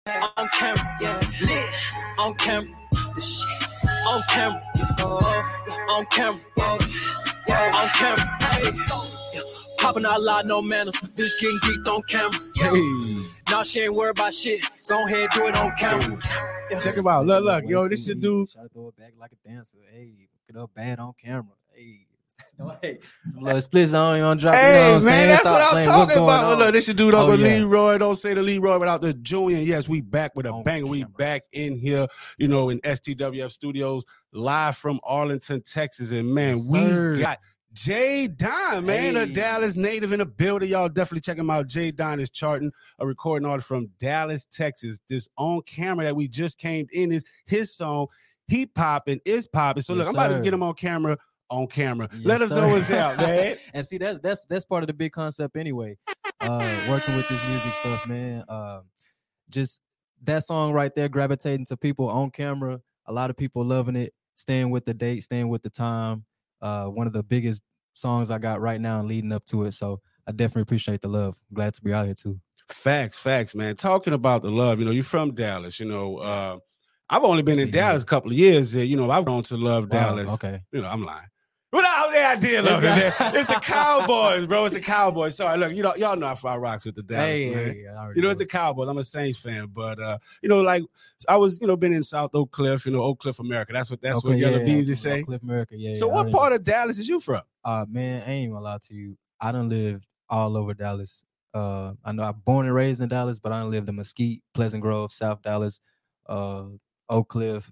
On camera, yeah, lit. On camera, the shit. On camera, on camera, on camera. Hey, popping out loud, no manners. Bitch getting geeked on camera. Hey. Now she ain't worried about shit. Go ahead, do it on camera. Check him out. Look, yo, this should do. Try to throw it back like a dancer. Hey, pick it up bad on camera. Hey. Hey, some little splits on, you on drop. Hey, you know what I'm man, saying? that's what I'm talking about. On? Look, this should do Uncle yeah. Leroy. Don't say the Leroy without the Junior. Yes, we back with a On bang. We camera. back in here, you know, in STWF Studios, live from Arlington, Texas. And man, Yes, we sir. got Jay Don, man, a Hey. Dallas native in the building. Y'all definitely check him out. Jay Don is charting, a recording artist from Dallas, Texas. This On Camera that we just came in is his song. He popping, is popping. So Yes, look, I'm about to sir. get him on camera. Yes, Let us sir. know what's out, man. And see, that's part of the big concept anyway. Working with this music stuff, man. Just that song right there, gravitating to people on camera. A lot of people loving it, staying with the date, staying with the time. One of the biggest songs I got right now and leading up to it. So I definitely appreciate the love. Glad to be out here too. Facts, man. Talking about the love, you know, you're from Dallas, you know. I've only been in Yeah. Dallas a couple of years. You know, I've grown to love Wow, Dallas. okay. You know, I'm lying. Well, I did love it. It's the Cowboys, bro. It's the Cowboys. Sorry, look, y'all know how I rocks with the Dallas. Hey, man. hey, I already You know, know it's the Cowboys. I'm a Saints fan, but you know, like I was, you know, been in South Oak Cliff, you know, Oak Cliff, America. That's what Yellow Beezy say. Cliff America, yeah. So, yeah, I what already part of Dallas is you from? Man, I ain't gonna lie to you. I done lived all over Dallas. I know I'm born and raised in Dallas, but I done lived in Mesquite, Pleasant Grove, South Dallas, Oak Cliff.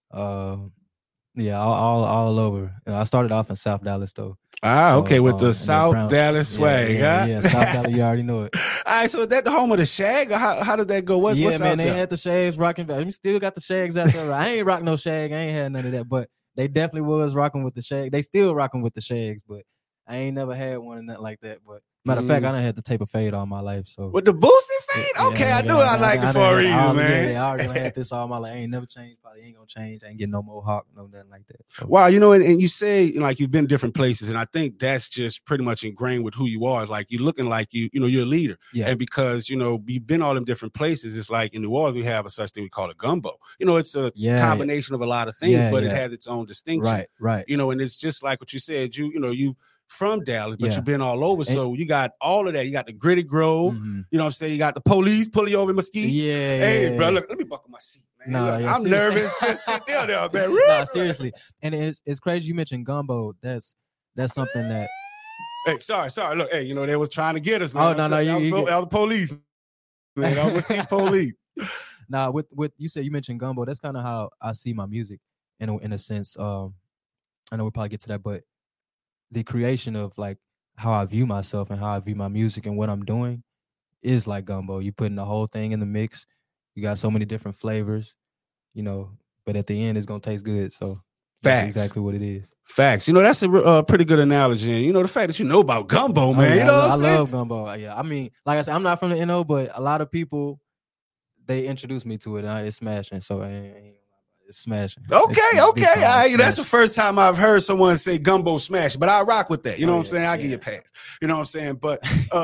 Yeah, all over. I started off in South Dallas though. Ah, So, okay, with and the then South Brown- Dallas swag, yeah, South Dallas, you already know it. All right, so is that the home of the Shag, or how does that go? What's Yeah, out man, they there? had the Shags rocking back. We still got the Shags out there. I ain't rock no Shag. I ain't had none of that, but they definitely was rocking with the Shag. They still rocking with the Shags, but I ain't never had one or nothing like that. But matter of fact, I done had the tape of fade all my life. So With the Boosie fade? Okay, I knew I like it for a reason, man. Yeah, I already had this all my life. I ain't never changed. Probably ain't gonna change. I ain't getting no more hawk, no nothing like that. So. Wow, you know, and you say like you've been different places, and I think that's just pretty much ingrained with who you are. Like you're looking like you know, you're a leader. Yeah. And because, you know, you've been all them different places, it's like in New Orleans, we have a such thing we call a gumbo. You know, it's a combination of a lot of things, but it has its own distinction. Right. You know, and it's just like what you said, you know, you from Dallas, but Yeah. you've been all over. So you got all of that. You got the Gritty Grove, you know what I'm saying? You got the police pull you over in Mesquite. Yeah. Hey, bro, look, let me buckle my seat, man. Nah, Look, yeah, I'm seriously. nervous. Just sit there, man. Nah, seriously. And it's crazy you mentioned gumbo. That's something that Hey, sorry. Look, hey, you know, they was trying to get us, man. Oh, no, you that was the police. Man, that was the police. Nah, with you said you mentioned gumbo. That's kind of how I see my music in a sense. I know we'll probably get to that, but the creation of like how I view myself and how I view my music and what I'm doing is like gumbo. You putting the whole thing in the mix. You got so many different flavors, you know, but at the end it's gonna taste good. So that's exactly what it is. Facts. You know, that's a pretty good analogy. And, you know, the fact that you know about gumbo, man. Yeah, you know what I'm saying? I love gumbo. Yeah, I mean, like I said, I'm not from the NO, but a lot of people they introduced me to it, and it's smashing. So it's smashing. Okay. It's big time, All right. That's smashing. the first time I've heard someone say gumbo smash, but I rock with that. You know what I'm saying? I'll give you a pass. You know what I'm saying? But,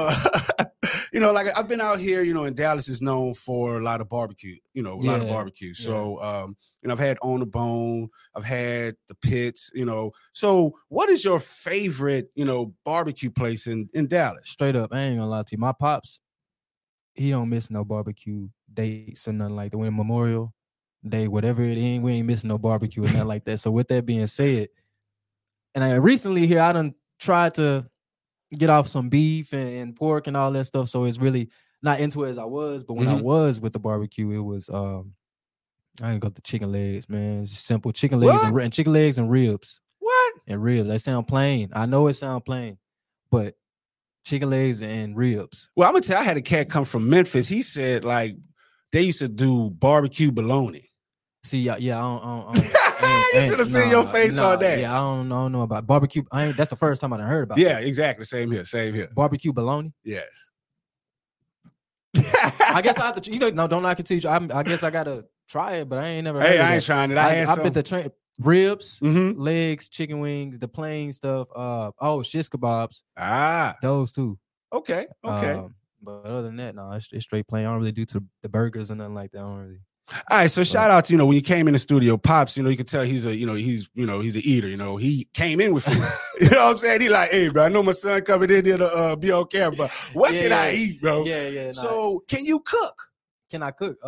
you know, like I've been out here, you know, and Dallas is known for a lot of barbecue, you know, a lot of barbecue. So, you know, I've had On the Bone, I've had the Pits, you know. So what is your favorite, you know, barbecue place in Dallas? Straight up, I ain't gonna lie to you. My pops, he don't miss no barbecue dates or nothing like that. When Memorial Day, whatever it is, we ain't missing no barbecue or nothing like that. So with that being said, and I recently here, I done tried to get off some beef and pork and all that stuff. So it's really not into it as I was. But when I was with the barbecue, it was I ain't got the chicken legs, man. It's just simple chicken legs and chicken legs and ribs. What? And ribs. They sound plain. I know it sound plain, but chicken legs and ribs. Well, I'm gonna tell you, I had a cat come from Memphis. He said like they used to do barbecue bologna. See, I don't you should have seen your face on that. Yeah, I don't know about barbecue. That's the first time I done heard about. Yeah, exactly. Same here. Barbecue bologna. Yes. I guess I have to. You know, no, don't like it to you. I guess I gotta try it, but I ain't never. Hey, heard of I ain't that. trying it. I bet the train ribs, Mm-hmm. legs, chicken wings, the plain stuff. Shish kebabs. Ah, Those two. okay. But other than that, no, it's straight plain. I don't really do to the burgers and nothing like that. I don't really. All right, so shout out to, when you came in the studio, Pops, you could tell he's an eater, he came in with food. You know what I'm saying? He like, hey, bro, I know my son coming in here to be on camera, but what can I eat, bro? Yeah. So can you cook? Can I cook?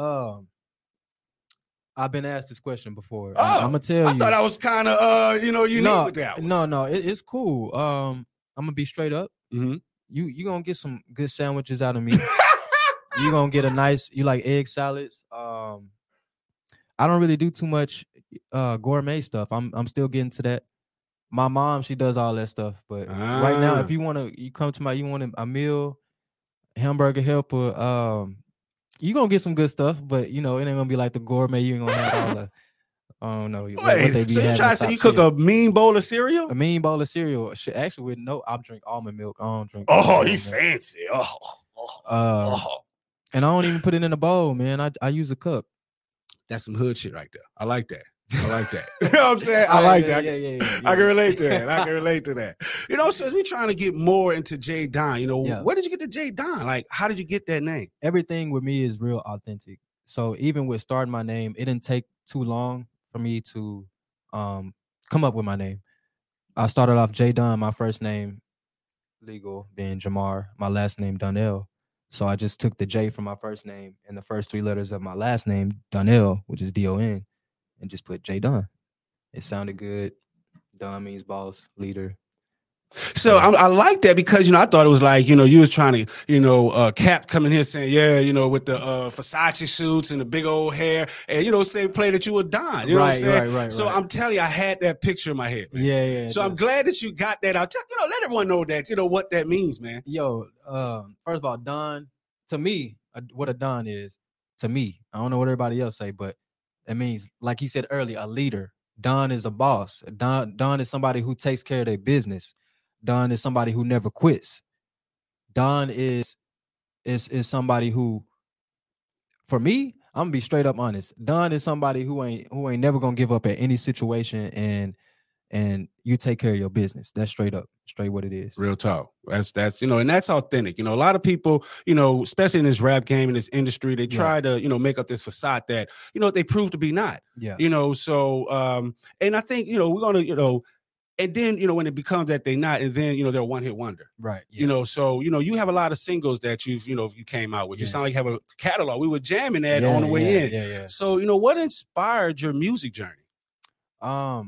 I've been asked this question before. Oh, I'm gonna tell you. I thought I was kind of unique with that one. No, it's cool. I'm gonna be straight up. Mm-hmm. You gonna get some good sandwiches out of me. You gonna get you like egg salads. I don't really do too much gourmet stuff. I'm still getting to that. My mom, she does all that stuff. But right now, if you come to you want a meal, hamburger helper, you gonna get some good stuff, but it ain't gonna be like the gourmet. You ain't gonna have all the I don't know. Wait, so you trying to say you cook a mean bowl of cereal? A mean bowl of cereal. Actually, I drink almond milk. I don't drink. Oh, he fancy. And I don't even put it in a bowl, man. I use a cup. That's some hood shit right there. I like that. You know what I'm saying? I like that. Yeah. I can relate to that. So as we trying to get more into J Don, where did you get the J Don? Like, how did you get that name? Everything with me is real authentic. So even with starting my name, it didn't take too long for me to come up with my name. I started off J Don, my first name, legal, being Jamar, my last name, Donnell. So I just took the J from my first name and the first 3 letters of my last name, Donnell, which is D-O-N, and just put J Don. It sounded good. Don means boss, leader. So I like that because, I thought it was like, you was trying to, Cap coming here saying, with the Versace suits and the big old hair and, say play that you were Don. You know what I'm saying? Right. So I'm telling you, I had that picture in my head, man. Yeah. So I'm glad that you got that out. Let everyone know that, what that means, man. Yo, first of all, Don, to me, what a Don is, to me, I don't know what everybody else say, but it means, like he said earlier, a leader. Don is a boss. Don is somebody who takes care of their business. Don is somebody who never quits. Don is somebody who, for me, I'm gonna be straight up honest. Don is somebody who ain't never gonna give up at any situation, and you take care of your business. That's straight what it is. Real talk. That's and that's authentic. A lot of people, especially in this rap game, in this industry, they try to, make up this facade that, they prove to be not. Yeah. So and I think, we're gonna, and then, when it becomes that they not, and then, they're a one-hit wonder. Right. Yeah. So, you have a lot of singles that you came out with. Yes. You sound like you have a catalog. We were jamming that on the way in. Yeah. So, what inspired your music journey? I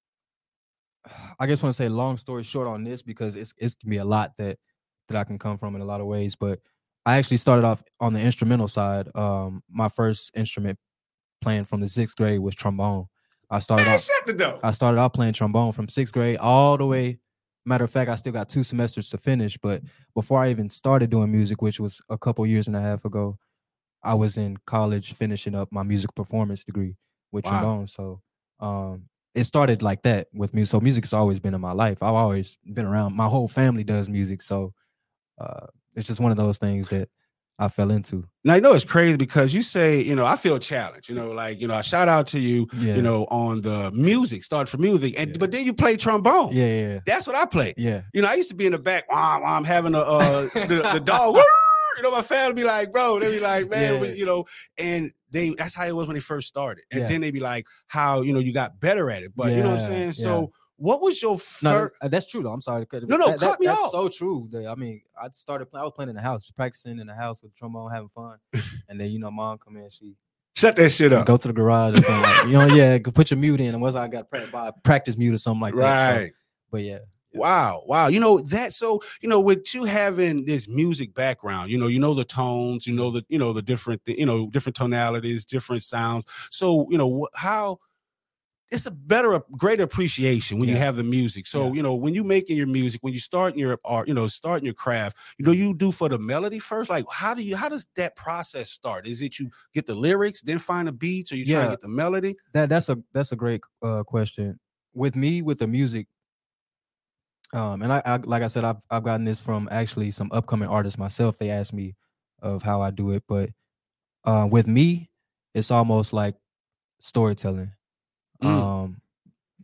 just want to say long story short on this, because it's can be a lot that I can come from in a lot of ways. But I actually started off on the instrumental side. My first instrument playing from the 6th grade was trombone. I started off playing trombone from 6th grade all the way. Matter of fact, I still got 2 semesters to finish. But before I even started doing music, which was a couple years and a half ago, I was in college finishing up my music performance degree with trombone. So it started like that with music. So music has always been in my life. I've always been around. My whole family does music. So it's just one of those things that I fell into. Now, it's crazy because you say, I feel challenged, I shout out to you, on the music, start for music. But then you play trombone. Yeah. That's what I play. Yeah. I used to be in the back while I'm having the dog. My family be like, bro, they be like, man, and that's how it was when they first started. And then they be like, how, you got better at it. But you know what I'm saying? So what was your first? No, that's true though. I'm sorry. Cut me off. That's so true. I mean, I was playing in the house, practicing in the house with trombone, having fun. And then, mom come in, she shut that shit up. Go to the garage or something like, put your mute in. And once I got practice mute or something like that. Right. So, but yeah. Wow. That. So, with you having this music background, the tones, the different, different tonalities, different sounds. So, how it's a greater appreciation when you have the music. So, when you making your music, when you starting your art, starting your craft, you do for the melody first. Like, how does that process start? Is it you get the lyrics, then find the beats, or you try to get the melody? That's a great question. With me, with the music, and I like I said, I've gotten this from actually some upcoming artists myself. They asked me of how I do it, but with me, it's almost like storytelling. I come up with a concept, I live life and let it come to me.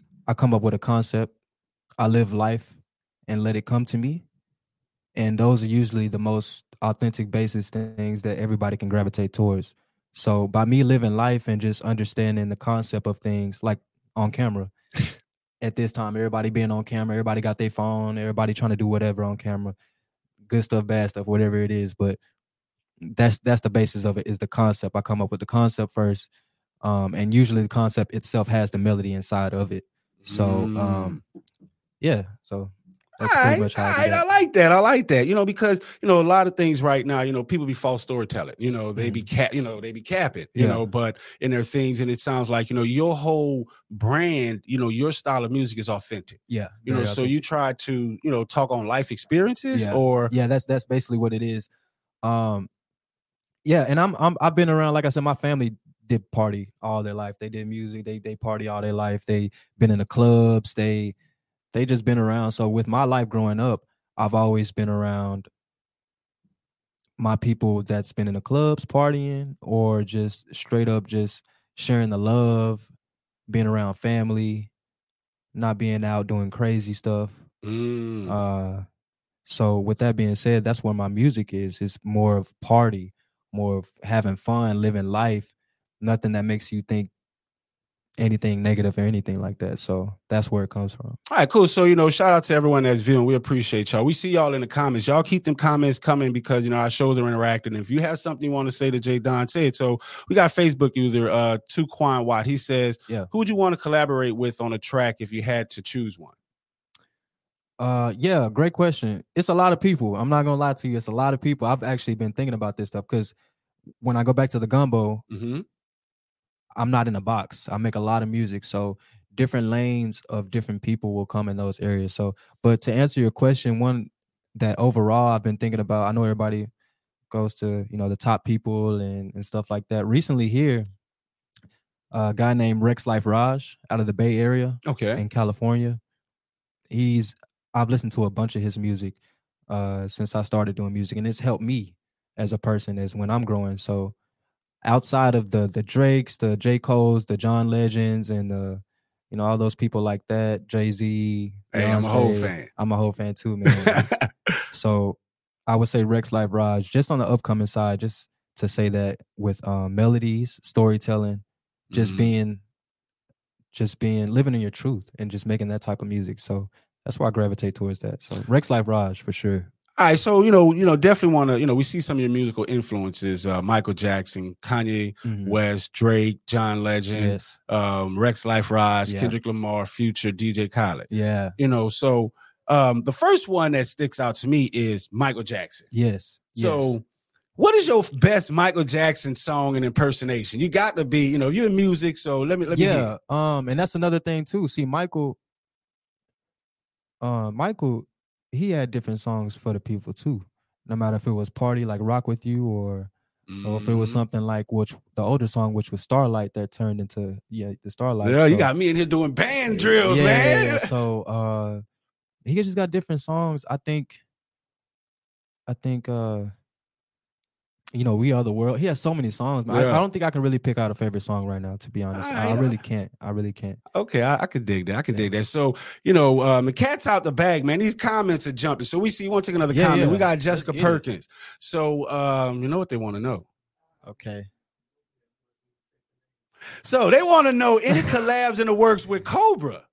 And those are usually the most authentic basis things that everybody can gravitate towards. So by me living life and just understanding the concept of things like on camera, at this time, everybody being on camera, everybody got their phone, everybody trying to do whatever on camera, good stuff, bad stuff, whatever it is. But that's the basis of it, is the concept. I come up with the concept first. And usually the concept itself has the melody inside of it. So yeah, so that's pretty much how I do that. I like that. I like that. You know, because a lot of things right now, people be false storytelling. They be they be capping. You know, but in their things, and it sounds like your whole brand, your style of music is authentic. Yeah, so authentic. You try to talk on life experiences, or that's basically what it is. Yeah, and I've been around. Like I said, my family did party all their life. They did music. They party all their life. They been in the clubs. They just been around. So with my life growing up, I've always been around my people that's been in the clubs partying, or just straight up just sharing the love, being around family, not being out doing crazy stuff. So with that being said, that's where my music is. It's more of party, more of having fun, living life, nothing that makes you think anything negative or anything like that. So that's where it comes from. All right, cool. So, shout out to everyone that's viewing. We appreciate y'all. We see y'all in the comments. Y'all keep them comments coming, because, our shows are interactive. And if you have something you want to say to J. Don, say it. So we got Facebook user, Tuquan Watt. He says, who would you want to collaborate with on a track if you had to choose one? Yeah, great question. It's a lot of people. I'm not going to lie to you. It's a lot of people. I've actually been thinking about this stuff, because when I go back to the gumbo, I'm not in a box. I make a lot of music. So different lanes of different people will come in those areas. So, but to answer your question, one that overall I've been thinking about, I know everybody goes to, the top people and stuff like that. Recently here, a guy named Rex Life Raj out of the Bay Area in California. I've listened to a bunch of his music since I started doing music, and it's helped me as a person as when I'm growing. So outside of the Drakes, the J. Coles, the John Legends, and the all those people like that, Jay-Z, Hey, Beyonce, I'm a whole fan. I'm a whole fan too, man. So I would say Rex Life Raj, just on the upcoming side, just to say that with melodies, storytelling, just being living in your truth and just making that type of music. So that's why I gravitate towards that. So Rex Life Raj for sure. All right, so definitely want to we see some of your musical influences: Michael Jackson, Kanye West, Drake, John Legend, Rex Life Raj, Kendrick Lamar, Future, DJ Khaled. Yeah, so the first one that sticks out to me is Michael Jackson. Yes. So, what is your best Michael Jackson song and impersonation? You got to be, you're in music, so let me. Yeah, and that's another thing too. See, Michael. He had different songs for the people too. No matter if it was Party like Rock With You, or if it was something like the older song, which was Starlight, that turned into the Starlight. Yeah, you got me in here doing band drills, man. Yeah. So he just got different songs. I think We Are the World. He has so many songs. I don't think I can really pick out a favorite song right now, to be honest. I really can't. Okay, I could dig that. So, the cat's out the bag, man. These comments are jumping. So we want to take another comment. We got Jessica Perkins. So, you know what they want to know? Okay. So they want to know any collabs in the works with Cobra.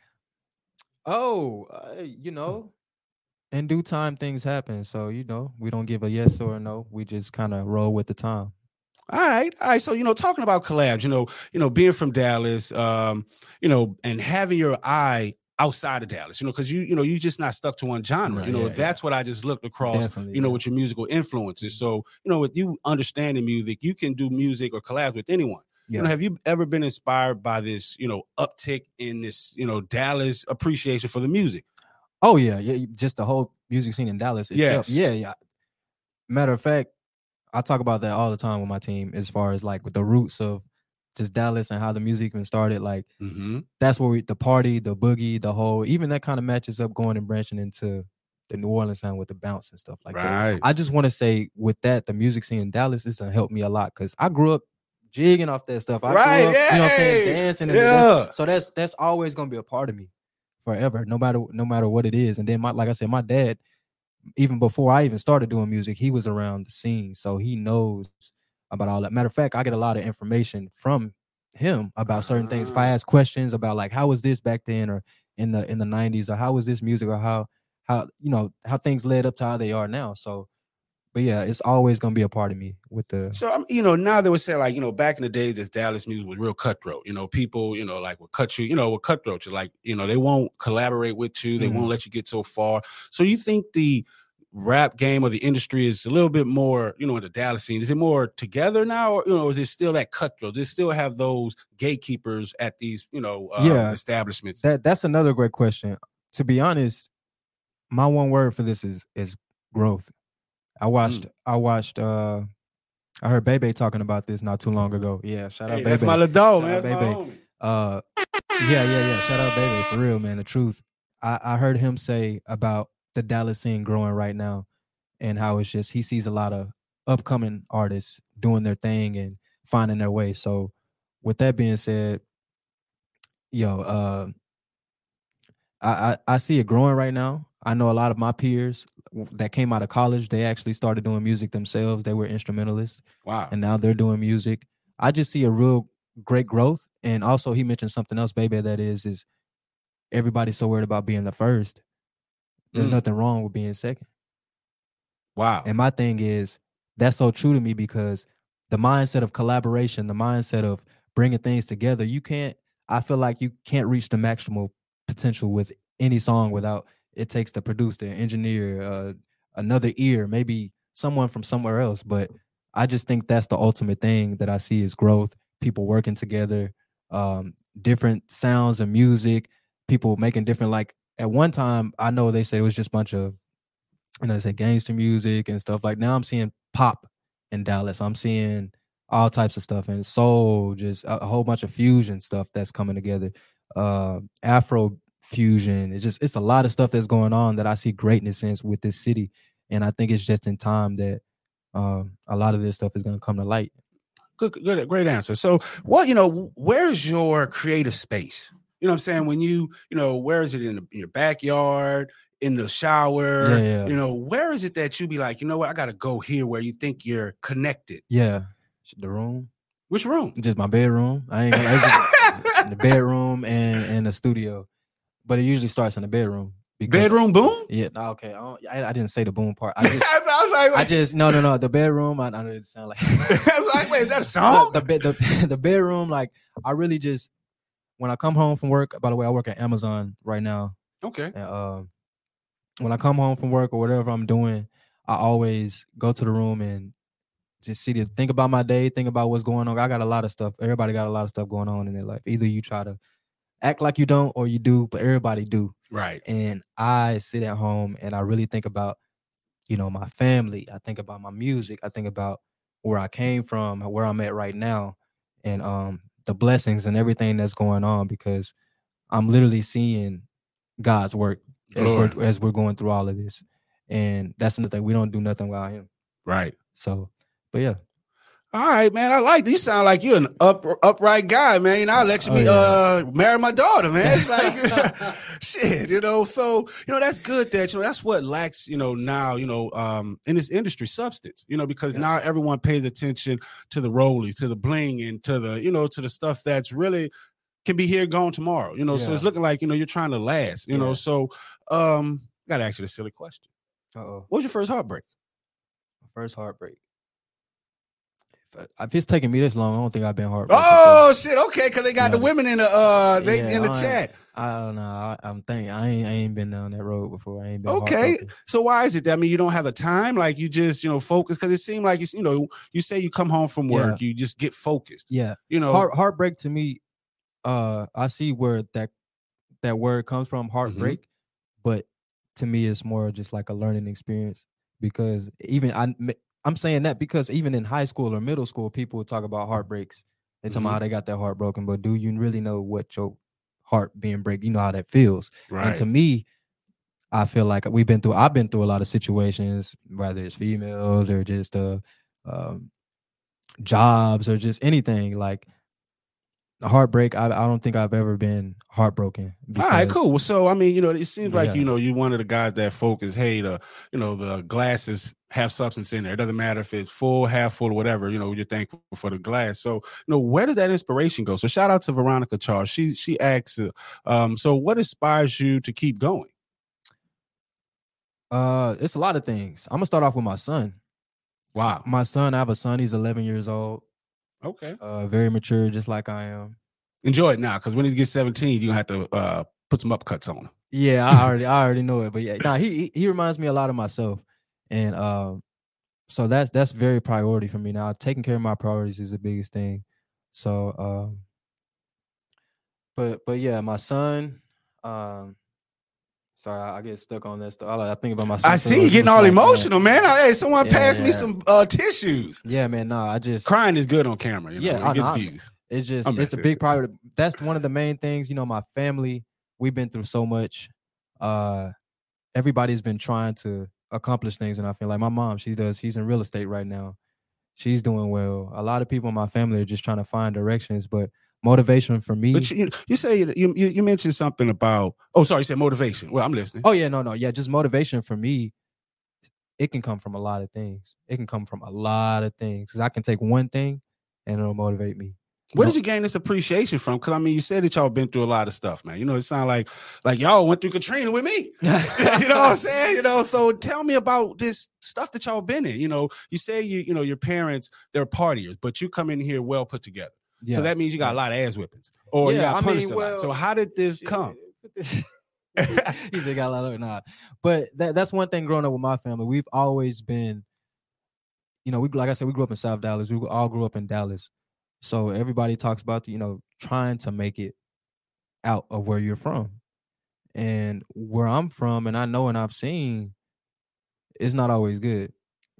Oh, in due time, things happen. So, we don't give a yes or a no. We just kind of roll with the time. All right. So, talking about collabs, being from Dallas, and having your eye outside of Dallas, because you're just not stuck to one genre. That's what I just looked across, with your musical influences. So, with you understanding music, you can do music or collabs with anyone. Yeah. Have you ever been inspired by this, uptick in this, Dallas appreciation for the music? Oh yeah, just the whole music scene in Dallas itself. Yes. Yeah. Matter of fact, I talk about that all the time with my team, as far as like with the roots of just Dallas and how the music even started. Like that's where the party, the boogie, the whole, even that kind of matches up going and branching into the New Orleans sound with the bounce and stuff like that. I just want to say with that, the music scene in Dallas is gonna help me a lot, because I grew up jigging off that stuff. I grew up, dancing. And so that's always gonna be a part of me forever, no matter what it is. And then like I said, my dad, even before I even started doing music, he was around the scene, so he knows about all that. Matter of fact, I get a lot of information from him about certain things. If I ask questions about like how was this back then, or in the 90s, or how was this music, or how how things led up to how they are now. So, but yeah, it's always gonna be a part of me with the. So now they would say like back in the days, this Dallas music was real cutthroat. People like would cut you. With cutthroat, you're like they won't collaborate with you. They won't let you get so far. So you think the rap game or the industry is a little bit more, in the Dallas scene? Is it more together now, or is it still that cutthroat? Does it still have those gatekeepers at these, establishments? That's another great question. To be honest, my one word for this is growth. I heard Bebe talking about this not too long ago. Yeah, shout out Bebe. That's my little dog, man. That's Bebe. Yeah. Shout out Bebe, for real, man. The truth. I heard him say about the Dallas scene growing right now, and how it's just he sees a lot of upcoming artists doing their thing and finding their way. So, with that being said, I see it growing right now. I know a lot of my peers that came out of college, they actually started doing music themselves. They were instrumentalists. Wow. And now they're doing music. I just see a real great growth. And also he mentioned something else, Baby, that is everybody's so worried about being the first. There's nothing wrong with being second. Wow. And my thing is, that's so true to me, because the mindset of collaboration, the mindset of bringing things together, I feel like you can't reach the maximal potential with any song without it takes the producer, the engineer, another ear, maybe someone from somewhere else. But I just think that's the ultimate thing that I see is growth, people working together, different sounds of music, people making different, like at one time, I know they said it was just a bunch of, they say gangster music and stuff. Like now I'm seeing pop in Dallas. I'm seeing all types of stuff, and soul, just a whole bunch of fusion stuff that's coming together. Afro fusion. It's a lot of stuff that's going on that I see greatness in with this city. And I think it's just in time that a lot of this stuff is going to come to light. Good, great answer. So where's your creative space? You know what I'm saying? When where is it in your backyard, in the shower? Yeah. Where is it that you be like, you know what, I got to go here, where you think you're connected? Yeah. The room. Which room? Just my bedroom. I ain't gonna the bedroom and the studio. But it usually starts in the bedroom. Bedroom boom? Yeah. Okay. I didn't say the boom part. I just, I was like, wait. No. The bedroom. I know it sound like. I was like, wait, is that a song? The bedroom. Like, I really just, when I come home from work. By the way, I work at Amazon right now. Okay. And, when I come home from work or whatever I'm doing, I always go to the room and just think about my day, think about what's going on. I got a lot of stuff. Everybody got a lot of stuff going on in their life. Either you try to act like you don't or you do, but everybody do. Right. And I sit at home and I really think about, my family. I think about my music. I think about where I came from, where I'm at right now, and the blessings and everything that's going on, because I'm literally seeing God's work as we're going through all of this. And that's another thing. We don't do nothing without him. Right. So, but yeah. All right, man. I like you. Sound like you're an upright guy, man. I'll let you marry my daughter, man. It's like shit, So that's good. That that's what lacks, now, in this industry, substance. Because now everyone pays attention to the rollies, to the bling, and to the to the stuff that's really can be here, gone tomorrow. So it's looking like you're trying to last. So gotta ask you a silly question. What was your first heartbreak? First heartbreak. If it's taking me this long, I don't think I've been heartbroken. Oh shit! Okay, because they got the women in the in the chat. I don't know. I'm thinking I ain't been down that road before. I ain't been okay. So why is it that? I mean, you don't have the time. Like you just focus, because it seemed like you say you come home from work, you just get focused. Yeah. Heartbreak to me. I see where that word comes from, heartbreak, but to me it's more just like a learning experience, because even I'm saying that because even in high school or middle school, people would talk about heartbreaks. They talk about how they got their heart broken, but do you really know what your heart being break? You know how that feels. Right. And to me, I feel like I've been through a lot of situations, whether it's females or just jobs or just anything. Like heartbreak. I don't think I've ever been heartbroken. All right, because- cool. Well, so I mean, it seems like Yeah. you're one of the guys that focus. Hey, the glasses have substance in there. It doesn't matter if it's full, half full, or whatever. You're thankful for the glass. So where does that inspiration go? So shout out to Veronica Charles. She asks, so what inspires you to keep going? It's a lot of things. I'm gonna start off with my son. Wow. My son, I have a son. He's 11 years old. Okay. Very mature, just like I am. Enjoy it now, because when he gets 17, you have to put some upcuts on him. Yeah, I already know it. But yeah, nah, he reminds me a lot of myself, and so that's very priority for me now. Taking care of my priorities is the biggest thing. So, but yeah, my son. Sorry, I get stuck on that stuff. I think about my son. I see you getting all emotional, man. Hey, someone pass me some tissues. Yeah, man. No, I just crying is good on camera. Yeah, it gets views. It's a big priority. That's one of the main things. My family, we've been through so much. Everybody's been trying to accomplish things, and I feel like my mom, she's in real estate right now. She's doing well. A lot of people in my family are just trying to find directions, but motivation for me. But you say you mentioned something about. Oh, sorry, you said motivation. Well, I'm listening. Oh yeah, no, yeah, just motivation for me. It can come from a lot of things. Because I can take one thing and it'll motivate me. Where did you gain this appreciation from? Because I mean, you said that y'all been through a lot of stuff, man. It sounds like y'all went through Katrina with me. You know what I'm saying? So tell me about this stuff that y'all been in. You say your parents, they're partiers, but you come in here well put together. Yeah. So that means you got a lot of ass whippings, or you got punished a lot. So how did this come? He said got a lot of but that's one thing growing up with my family. We've always been, like I said, we grew up in South Dallas. We all grew up in Dallas. So everybody talks about trying to make it out of where you're from, and where I'm from, and I know and I've seen, it's not always good.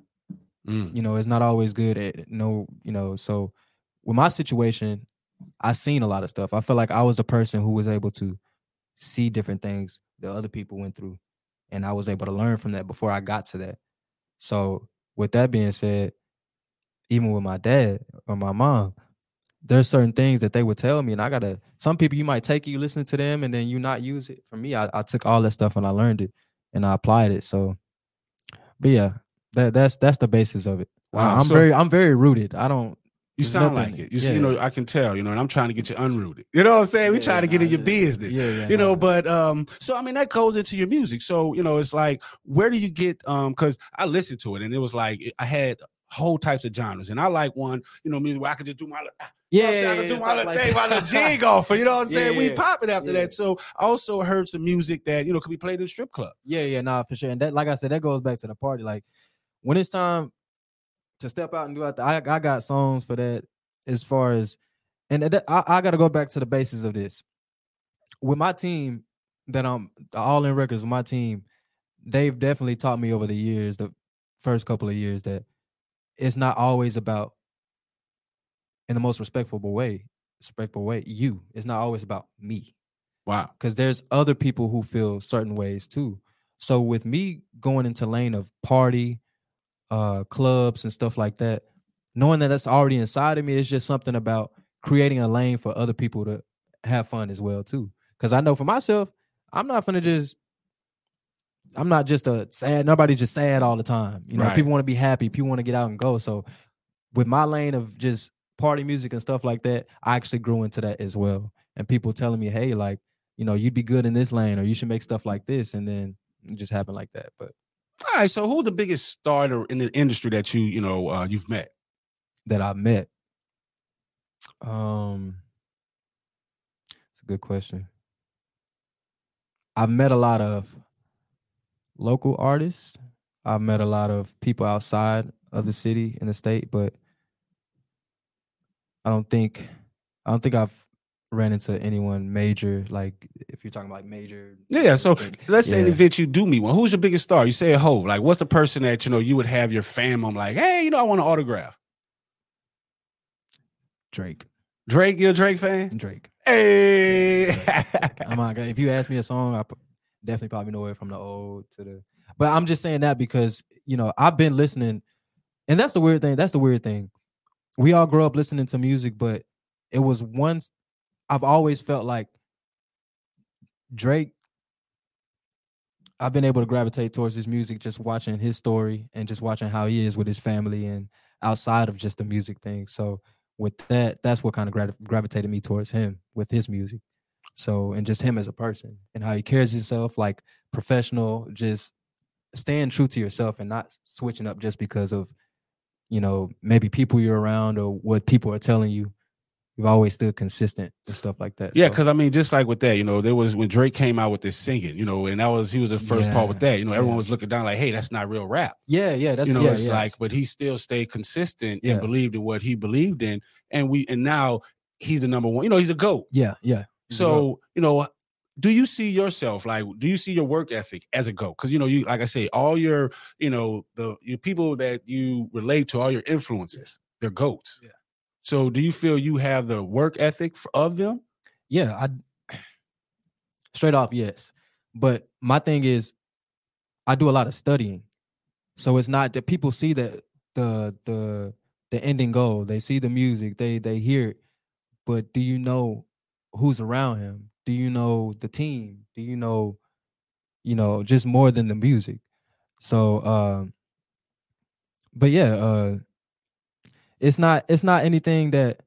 It's not always good. So with my situation, I seen a lot of stuff. I feel like I was the person who was able to see different things that other people went through, and I was able to learn from that before I got to that. So with that being said, even with my dad or my mom, there's certain things that they would tell me, and some people you might take it, you listen to them, and then you not use it. For me, I took all that stuff and I learned it and I applied it. So, but yeah, that's the basis of it. Wow, I'm very rooted. You sound like it. I can tell, and I'm trying to get you unrooted. You know what I'm saying? We trying to get in your business. But so I mean that goes into your music. So, it's like, where do you get because I listened to it and it was like I had whole types of genres. And I like one, music where I could just do my I could do my little thing, my little jig off. You know what I'm saying? We pop it after that. So I also heard some music that, could be played in a strip club. Nah, for sure. And that, like I said, that goes back to the party. Like when it's time to step out and do it, I got songs for that as far as, and I got to go back to the basis of this. With my team that I'm all in records with my team, they've definitely taught me over the years, the first couple of years, that it's not always about, in the most respectful way, it's not always about me. Wow. Because there's other people who feel certain ways too. So with me going into lane of party, clubs and stuff like that, knowing that that's already inside of me, it's just something about creating a lane for other people to have fun as well too. Because I know for myself, I'm not just a sad, nobody's just sad all the time. Right. People want to be happy, people want to get out and go. So with my lane of just party music and stuff like that, I actually grew into that as well. And people telling me, hey, like, you'd be good in this lane, or you should make stuff like this. And then it just happened like that. But all right, so who's the biggest starter in the industry that you've met? That I've met? It's a good question. I've met a lot of local artists. I've met a lot of people outside of the city and the state, but I don't think I've ran into anyone major, like if you're talking about major. Yeah, so let's say in the event you do meet one. Who's your biggest star? You say a Hov. Like, what's the person that, you would have your fam on, like, hey, I want an autograph? Drake. Drake, you're a Drake fan? Drake. Hey. Oh my God. If you ask me a song, I definitely probably know it from the old to the. But I'm just saying that because, I've been listening, and that's the weird thing. We all grew up listening to music, but it was once I've always felt like Drake, I've been able to gravitate towards his music, just watching his story and just watching how he is with his family and outside of just the music thing. So with that, that's what kind of gravitated me towards him with his music. So, and just him as a person and how he carries himself, like professional, just staying true to yourself and not switching up just because of, you know, maybe people you're around or what people are telling you. You've always stood consistent and stuff like that. Yeah, so. because I mean, just like with that, you know, there was when Drake came out with this singing, you know, and he was the first part with that. You know, everyone was looking down like, hey, that's not real rap. Yeah, that's you know, it's like, but he still stayed consistent and believed in what he believed in, and now he's the number one. You know, he's a GOAT. Yeah. So, you know, do you see yourself do you see your work ethic as a GOAT? Because, you know, you, like I say, all your, you know, your people that you relate to, all your influences, they're GOATs. Yeah. So do you feel you have the work ethic of them? Yeah, straight off, yes. But my thing is, I do a lot of studying. So it's not that people see that the ending goal. They see the music, they hear it. But do you know who's around him? Do you know the team? Do you know, just more than the music? So, but yeah, it's not anything that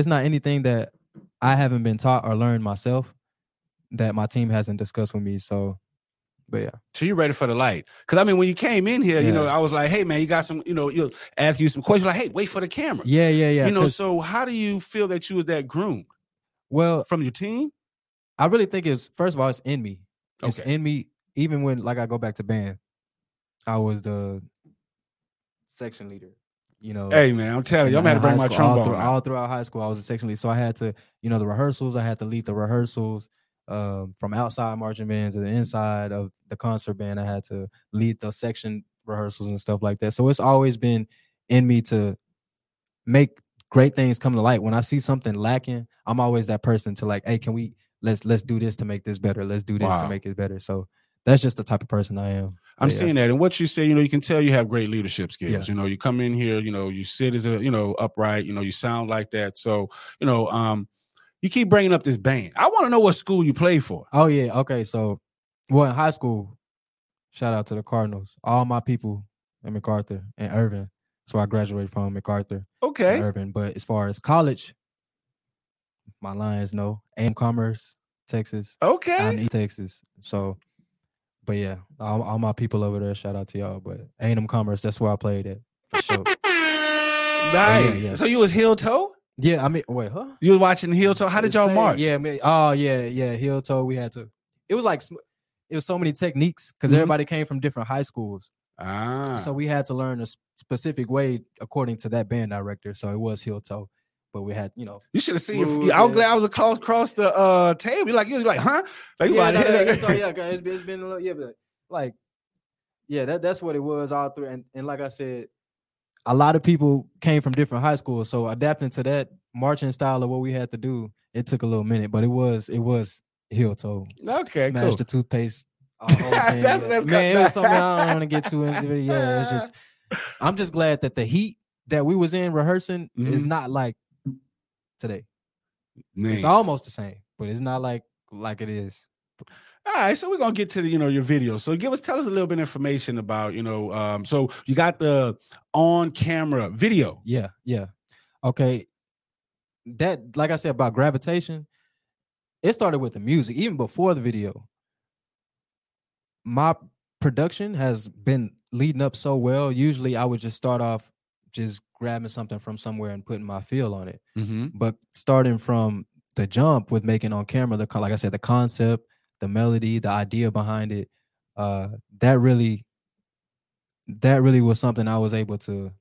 I haven't been taught or learned myself that my team hasn't discussed with me. So, but yeah. So you're ready for the light? Because I mean, when you came in here, you know, I was like, hey man, you got some, you know, you'll ask you some questions like, hey, wait for the camera. Yeah. You know, so how do you feel that you was that groomed? Well, from your team? I really think first of all, it's in me. It's in me. Even when, like, I go back to band, I was the section leader. You know, hey man, I'm telling you, I'm gonna have to bring my trombone all throughout high school. I was a section leader, so I had to, you know, the rehearsals. I had to lead the rehearsals from outside marching bands to the inside of the concert band. I had to lead the section rehearsals and stuff like that. So it's always been in me to make great things come to light. When I see something lacking, I'm always that person to like, hey, can we let's do this to make this better. Let's do this to make it better. So that's just the type of person I am. I'm seeing that. And what you say, you know, you can tell you have great leadership skills. Yeah. You know, you come in here, you know, you sit as a, you know, upright, you know, you sound like that. So, you know, you keep bringing up this band. I want to know what school you play for. Oh, yeah. Okay. So, well, in high school, shout out to the Cardinals. All my people in MacArthur and Irvin. So I graduated from MacArthur. Okay. And Irvin. But as far as college, my Lions know. A&M Commerce, Texas. Okay. Out in East Texas. So, but yeah, all my people over there, shout out to y'all. But A&M Commerce, that's where I played at. For sure. Nice. Yeah. So you was heel toe? Yeah, I mean, wait, huh? You was watching heel toe? How did y'all march? Yeah, heel toe. We had to. It was so many techniques because everybody came from different high schools. So we had to learn a specific way according to that band director. So it was heel toe. But we had, you know. You should have seen. I was glad I was across the table. You was like, huh? Like, it's been a little, but like, that's what it was all through. And like I said, a lot of people came from different high schools. So adapting to that marching style of what we had to do, it took a little minute. But it was heel toe. Okay, Smash the toothpaste. Man, it was something I don't want to get too into. Yeah, it's just, I'm just glad that the heat that we was in rehearsing is not like today. Man. It's almost the same, but it's not like it is. All right, so we're gonna get to the, your video. So tell us a little bit of information about, so you got the on-camera video. Yeah. Okay. That, like I said about gravitation, it started with the music. Even before the video, my production has been leading up so well. Usually I would just start off just grabbing something from somewhere and putting my feel on it. But starting from the jump with making on camera, like I said, the concept, the melody, the idea behind it, that really was something I was able to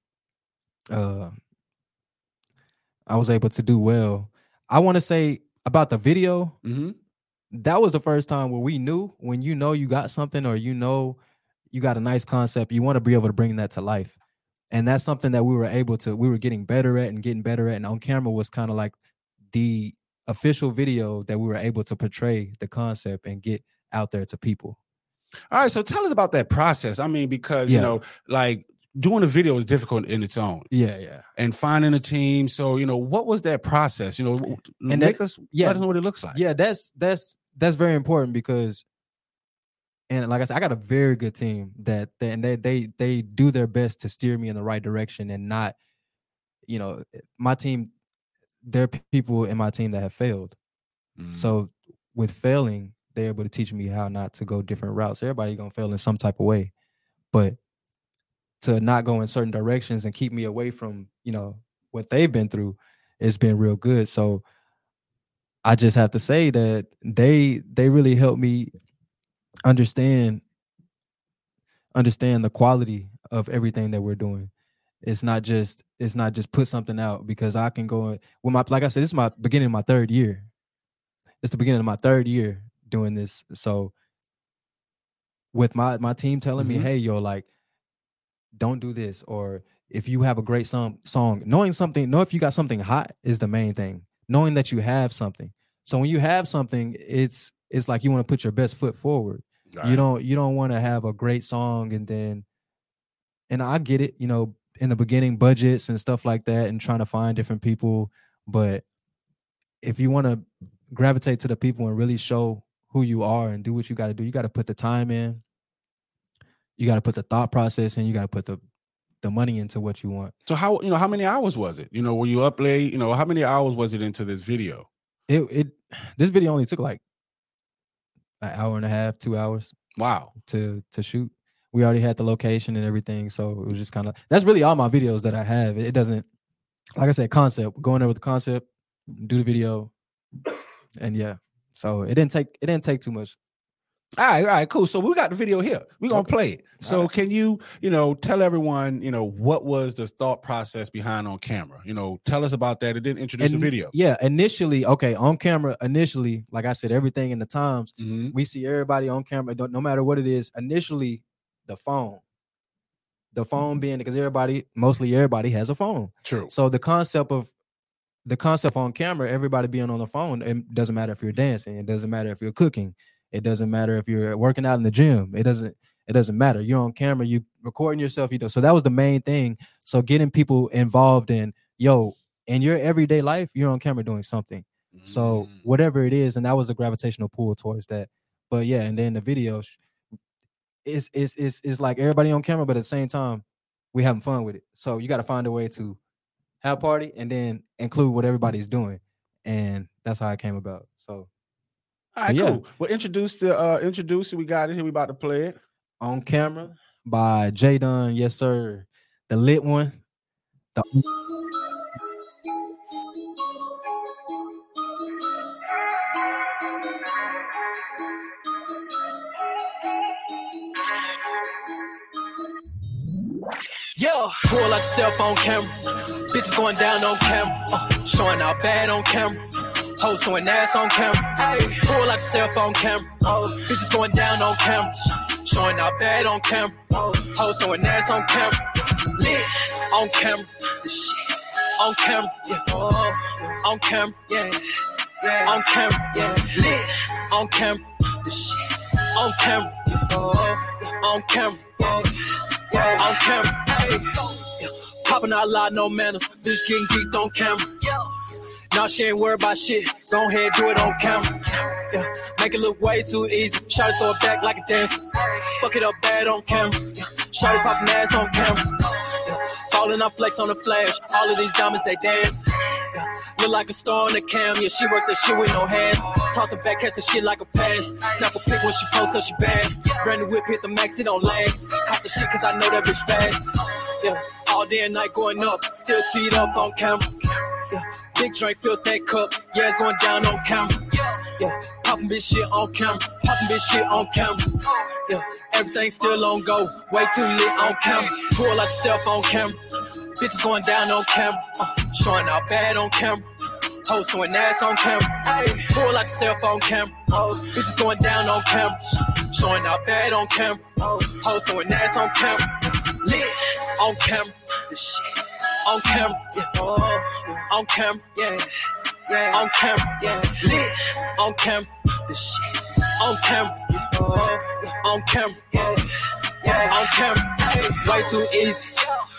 do well. I want to say about the video, that was the first time where we knew when you got something or you got a nice concept, you want to be able to bring that to life. And that's something that we were getting better at. And on camera was kind of like the official video that we were able to portray the concept and get out there to people. All right. So tell us about that process. I mean, because, like doing a video is difficult in its own. Yeah. And finding a team. So, what was that process? Let us know what it looks like. Yeah, that's very important because, and like I said, I got a very good team that they do their best to steer me in the right direction and not, my team, there are people in my team that have failed. So with failing, they're able to teach me how not to go different routes. Everybody gonna fail in some type of way, but to not go in certain directions and keep me away from, what they've been through, it's been real good. So I just have to say that they really helped me understand the quality of everything that we're doing. It's not just put something out because I can go with like I said, this is my beginning of my third year. It's the beginning of my third year doing this. So with my team telling me, hey, like, don't do this, or if you have a great song, know if you got something hot is the main thing. Knowing that you have something. So when you have something, it's like you want to put your best foot forward. Right. You don't want to have a great song and I get it, in the beginning, budgets and stuff like that and trying to find different people. But if you want to gravitate to the people and really show who you are and do what you got to do, you got to put the time in. You got to put the thought process in. You got to put the money into what you want. So how many hours was it? Were you up late? How many hours was it into this video? This video only took like an hour and a half, 2 hours. Wow. To shoot. We already had the location and everything, so it was just kind of, that's really all my videos that I have. It doesn't, like I said, concept. Going there with the concept, do the video, and yeah. So it didn't take too much. All right, cool. So we got the video here. We're going to play it. So can you, tell everyone, what was the thought process behind On Camera? Tell us about that and then introduce the video. Yeah, initially, On Camera, like I said, everything in the times, we see everybody on camera, no matter what it is. Initially, the phone being, because mostly everybody has a phone. True. So the concept on camera, everybody being on the phone, it doesn't matter if you're dancing. It doesn't matter if you're cooking. It doesn't matter if you're working out in the gym. It doesn't matter. You're on camera, you recording yourself, So that was the main thing. So getting people involved in your everyday life, you're on camera doing something. So whatever it is, and that was a gravitational pull towards that. But yeah, and then the video, it's like everybody on camera, but at the same time, we having fun with it. So you got to find a way to have a party and then include what everybody's doing. And that's how it came about. So. All right, cool. Well, introduce it. We got it here. We about to play it. On Camera by J Dunn. Yes, sir. The lit one. Pull like cell phone camera. Bitches going down on camera. Showing out bad on camera. Hoes showing ass on camera. Ay, pull like a cell phone camera. Bitches going down on camera. Showing out bad on camera. Hoes showing ass on camera. Lit on camera. The shit on camera. Yeah. On camera. Yeah. On camera. Yeah. Lit on camera. The shit on camera. On camera. Yeah. On camera. Ay. Popping out loud, no manners. Bitch getting geeked on camera. Now she ain't worried about shit. Go ahead, do it on camera. Yeah. Make it look way too easy. Shawty throw it back like a dancer. Fuck it up bad on camera. Yeah. Shawty popping ass on camera. Yeah. Falling off flex on the flash. All of these diamonds, they dance. Yeah. Look like a star on the cam. Yeah, she work that shit with no hands. Toss her back, catch the shit like a pass. Snap a pic when she post cause she bad. Brand new whip, hit the max, it on legs. Cop the shit cause I know that bitch fast. Yeah. All day and night going up. Still teed up on camera. Yeah. Big drink, filled that cup. Yeah, it's going down on camera. Yeah, popping bitch shit on camera. Popping bitch shit on camera. Yeah, everything still on go. Way too lit on camera. Pull like a cell phone camera. Bitches going down on camera. Showing out bad on camera. Hoes showing ass on camera. Ay, pull like a cell phone camera. Bitches going down on camera. Showing out bad on camera. Hoes showing ass on camera. Lit on camera. The shit. On camera, yeah. On camera, yeah. On camera, yeah. Lit. On camera, the shit. On camera, yeah. On camera, yeah. On camera, way too easy.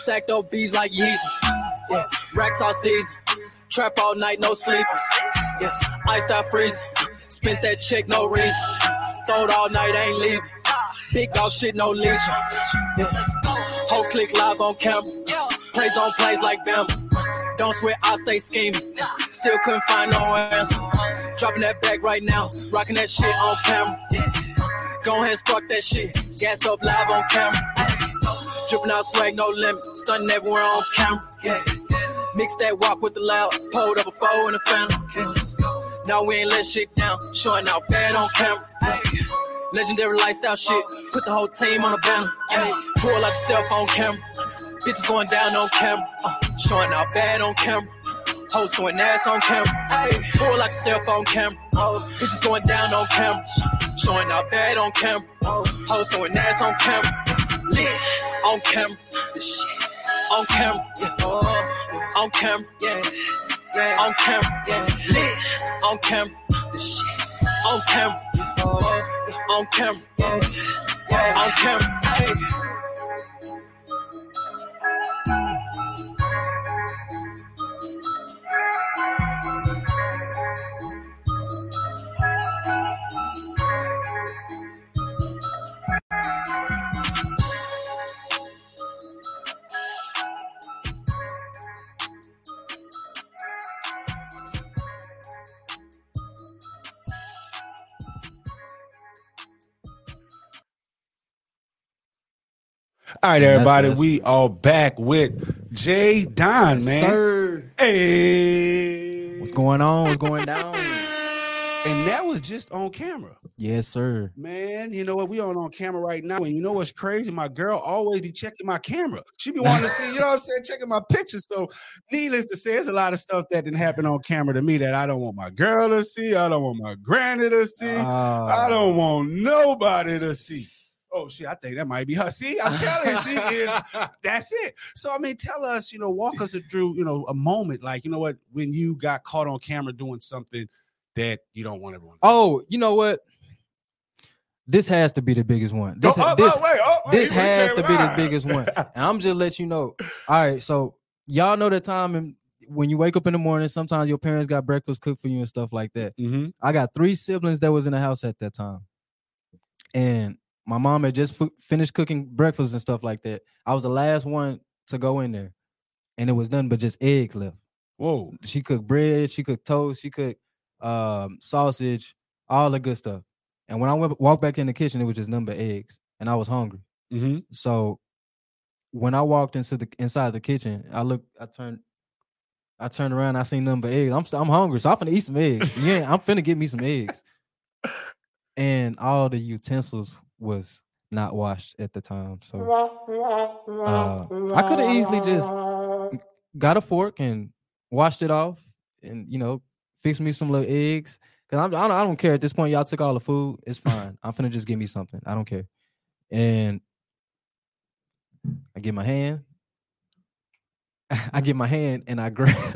Stacked up bees like Yeezy. Yeah, racks all season. Trap all night, no sleepers. Yeah, iced out freezing. Spent that check, no reason. Throwed all night, ain't leaving. Big dog shit, no leash. Yeah. Whole click live on camera. Plays on plays like Bama. Don't sweat, I stay scheming. Still couldn't find no answer. Dropping that bag right now. Rocking that shit on camera. Go ahead and spark that shit. Gassed up live on camera. Dripping out swag, no limit. Stunting everywhere on camera. Yeah. Mix that walk with the loud. Pulled up a foe in the phantom. Yeah. Now we ain't let shit down. Showing out bad on camera. Yeah. Legendary lifestyle shit. Put the whole team on a banner. Yeah. Pull out your cell phone camera. Bitches going down on camera. Showing out bad on camera. Hoes going ass on camera. Ay. Pull out your cell phone camera. Bitches going down on camera. Showing out bad on camera. Hoes going ass on camera. Lit on camera. This shit on camera. Yeah. On camera. Yeah. Yeah. On camera. Yeah. Lit on camera. This shit on camera. On camera. Yeah. Yeah. On camera. Ay. All right, everybody, we are back with J Don, man. Sir. Hey. What's going on? What's going down? And that was just on camera. Yes, sir. Man, you know what? We on camera right now. And you know what's crazy? My girl always be checking my camera. She be wanting to see, you know what I'm saying, checking my pictures. So needless to say, there's a lot of stuff that didn't happen on camera to me that I don't want my girl to see. I don't want my granny to see. I don't want nobody to see. Oh, shit, I think that might be her. See, I'm telling you, she is. That's it. So, I mean, tell us, walk us through, a moment like, you know what, when you got caught on camera doing something that you don't want everyone to know. Oh, you know what? This has to be the biggest one. This has to be the biggest one. And I'm just let you know. All right, so y'all know the time and when you wake up in the morning, sometimes your parents got breakfast cooked for you and stuff like that. Mm-hmm. I got 3 siblings that was in the house at that time. And my mom had just finished cooking breakfast and stuff like that. I was the last one to go in there. And it was nothing but just eggs left. Whoa. She cooked bread. She cooked toast. She cooked sausage, all the good stuff. And when I walked back in the kitchen, it was just nothing but eggs. And I was hungry. Mm-hmm. So when I walked inside the kitchen, I turned around, I seen nothing but eggs. I'm hungry, so I'm finna eat some eggs. I'm finna get me some eggs. And all the utensils was not washed at the time. So I could have easily just got a fork and washed it off and, fix me some little eggs. Because I don't care at this point. Y'all took all the food. It's fine. I'm finna just give me something. I don't care. And I get my hand. And I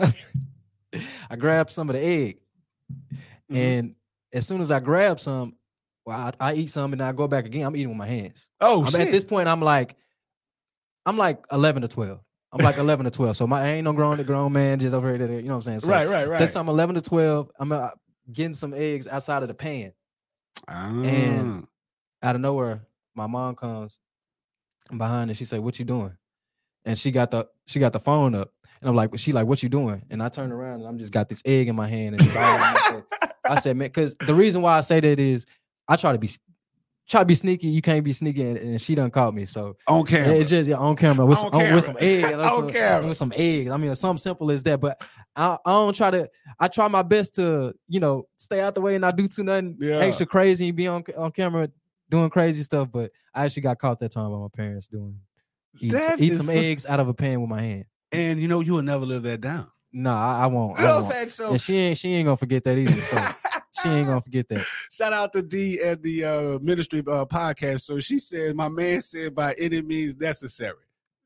grab some of the egg. Mm-hmm. And as soon as I grab some, I eat some and then I go back again. I'm eating with my hands. Oh, shit. At this point, I'm like 11 to 12. I'm like 11 to 12. So I ain't no grown man just over here. You know what I'm saying? So right. That's I'm 11 to 12. I'm getting some eggs outside of the pan. And out of nowhere, my mom comes behind and she said, "What you doing?" And she got the phone up. And I'm like, what you doing? And I turned around and I'm just got this egg in my hand. And it's all I said, man, because the reason why I say that is I try to be sneaky. You can't be sneaky, and she done caught me. So on camera, it just on camera with some eggs. On camera with some eggs. I mean, something simple as that. But I don't try to. I try my best to stay out the way and not do too nothing extra crazy and be on camera doing crazy stuff. But I actually got caught that time by my parents eat some eggs out of a pan with my hand. And you will never live that down. No, I won't. I don't think so. And she ain't gonna forget that either. So she ain't gonna forget that. Shout out to D at the ministry podcast. So she said, my man said, by any means necessary.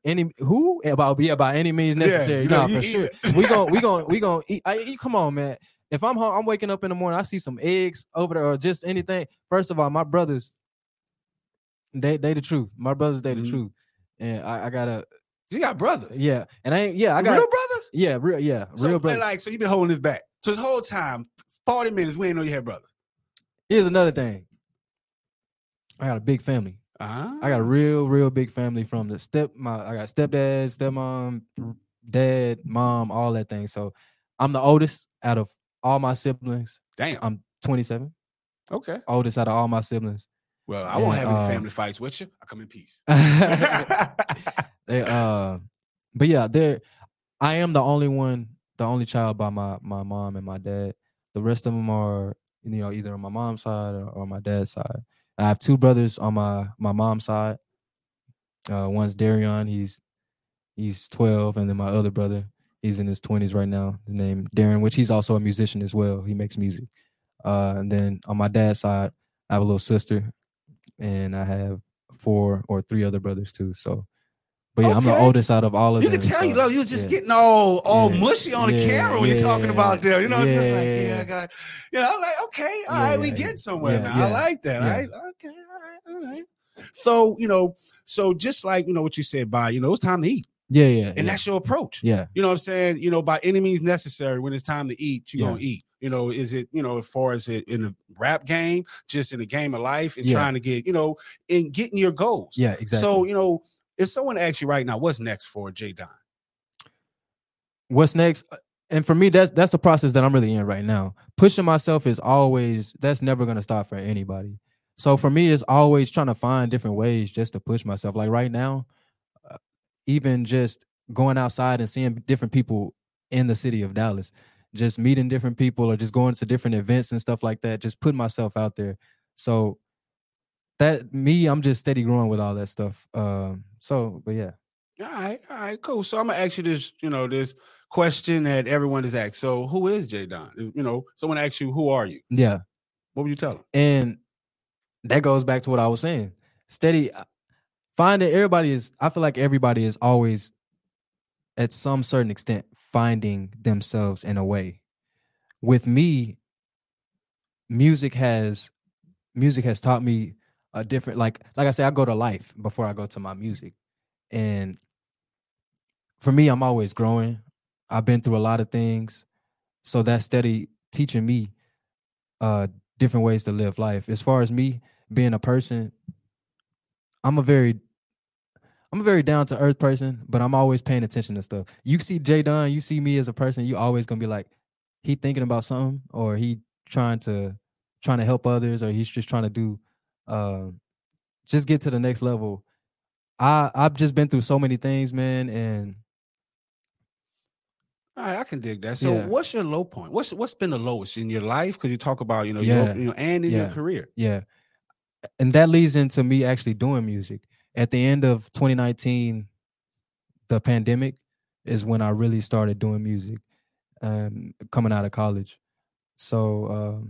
By any means necessary. Yes, no, for sure. We gonna eat. Come on, man. If I'm waking up in the morning, I see some eggs over there or just anything. First of all, my brothers, they the truth. My brothers, they the truth. And I gotta You got brothers. Yeah, and I got real brothers. Yeah, real brothers. Like, so you've been holding this back. So this whole time, 40 minutes, we ain't know you had brothers. Here's another thing. I got a big family. I got a real big family from the I got stepdad, stepmom, dad, mom, all that thing. So I'm the oldest out of all my siblings. Damn. I'm 27. Okay. Oldest out of all my siblings. Well, I won't have any family fights with you. I come in peace. But yeah, I am the only child by my mom and my dad. The rest of them are, either on my mom's side or my dad's side. I have two brothers on my mom's side. One's Darion, he's 12, and then my other brother, he's in his 20s right now. His name Darren, which he's also a musician as well. He makes music. And then on my dad's side, I have a little sister, and I have 4 or 3 other brothers too. So, but yeah, I'm the oldest out of all of them. You can tell you was just getting all mushy on the camera when you're talking about there. It's like, I got, I'm like, okay, all right, we get somewhere now. I like that. All right, okay, all right. So, so just like, what you said, it's time to eat. Yeah. And that's your approach. Yeah. You know what I'm saying? By any means necessary, when it's time to eat, you're going to eat. Is it, as far as it in the rap game, just in the game of life and trying to get, in getting your goals. Yeah, exactly. So, if someone asks you right now, what's next for J Don? What's next? And for me, that's the process that I'm really in right now. Pushing myself that's never going to stop for anybody. So for me, it's always trying to find different ways just to push myself. Like right now, even just going outside and seeing different people in the city of Dallas, just meeting different people or just going to different events and stuff like that, just putting myself out there. So I'm just steady growing with all that stuff. But yeah. All right, cool. So I'm gonna ask you this, this question that everyone is asked. So who is J Don? Someone asks you, who are you? Yeah. What would you tell them? And that goes back to what I was saying. Steady I feel like everybody is always at some certain extent finding themselves in a way. With me, music has taught me a different, like I said, I go to life before I go to my music. And for me, I'm always growing. I've been through a lot of things. So that's steady teaching me different ways to live life. As far as me being a person, I'm a very down to earth person, but I'm always paying attention to stuff. You see J Don, you see me as a person, you always gonna be like, he thinking about something, or he trying to help others, or he's just trying to do just get to the next level. I've just been through so many things, man, and all right, I can dig that. So what's your low point? What's been the lowest in your life? Because you talk about, and in your career. Yeah. And that leads into me actually doing music. At the end of 2019, the pandemic is when I really started doing music, coming out of college. So,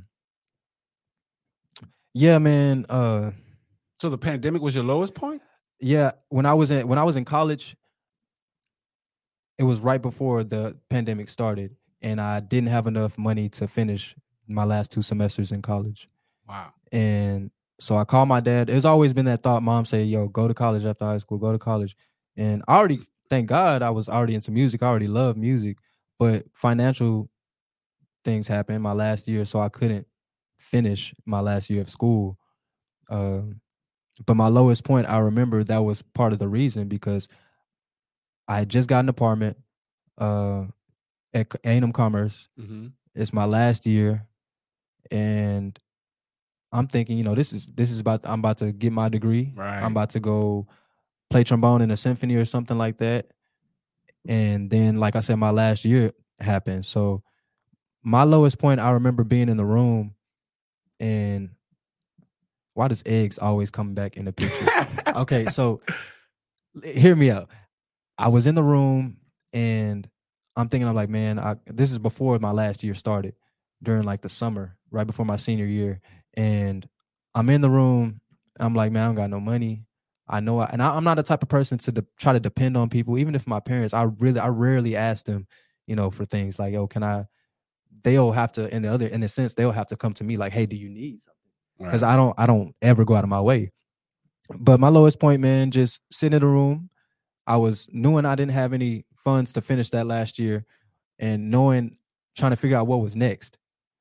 yeah, man. So the pandemic was your lowest point? Yeah, when I was in college, it was right before the pandemic started, and I didn't have enough money to finish my last 2 semesters in college. Wow. And so I called my dad. There's always been that thought. Mom said, yo, go to college after high school, go to college. And thank God, I was already into music. I already loved music, but financial things happened my last year, so I couldn't finish my last year of school. But my lowest point, I remember that was part of the reason, because I had just got an apartment at A&M Commerce. Mm-hmm. It's my last year, and I'm thinking, this is I'm about to get my degree. Right. I'm about to go play trombone in a symphony or something like that. And then, like I said, my last year happened. So my lowest point, I remember being in the room, and why does eggs always come back in the picture? Okay, so hear me out. I was in the room, and I'm thinking, I'm like, man, this is before my last year started, during like the summer, right before my senior year. And I'm in the room. I'm like, man, I don't got no money. I'm not the type of person to try to depend on people. Even if my parents, I rarely ask them, for things like, yo, they'll have to, in a sense, they'll have to come to me like, hey, do you need something? Because I don't ever go out of my way. But my lowest point, man, just sitting in the room. knowing I didn't have any funds to finish that last year, and trying to figure out what was next,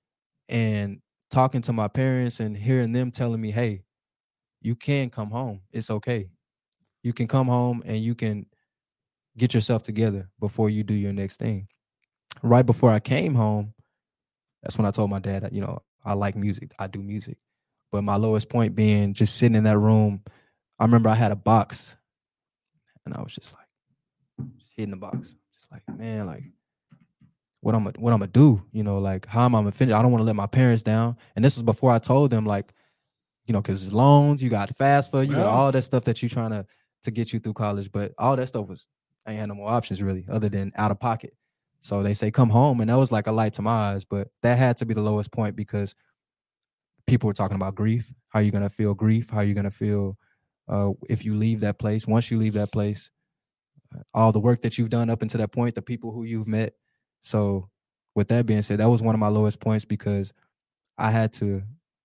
and talking to my parents and hearing them telling me, hey, you can come home. It's okay. You can come home and you can get yourself together before you do your next thing. Right before I came home, that's when I told my dad, you know, I like music. I do music. But my lowest point being just sitting in that room. I remember I had a box and I was just like hitting the box. Just like, man, like what I'm gonna do, you know, like how am I gonna finish? I don't want to let my parents down. And this was before I told them, like, you know, because loans, you got FAFSA, you got all that stuff that you're trying to get you through college. But all that stuff I ain't had no more options really other than out of pocket. So they say, come home. And that was like a light to my eyes. But that had to be the lowest point because people were talking about grief. How you going to feel grief? How you going to feel if you leave that place? Once you leave that place, all the work that you've done up until that point, the people who you've met. So with that being said, that was one of my lowest points because I had to,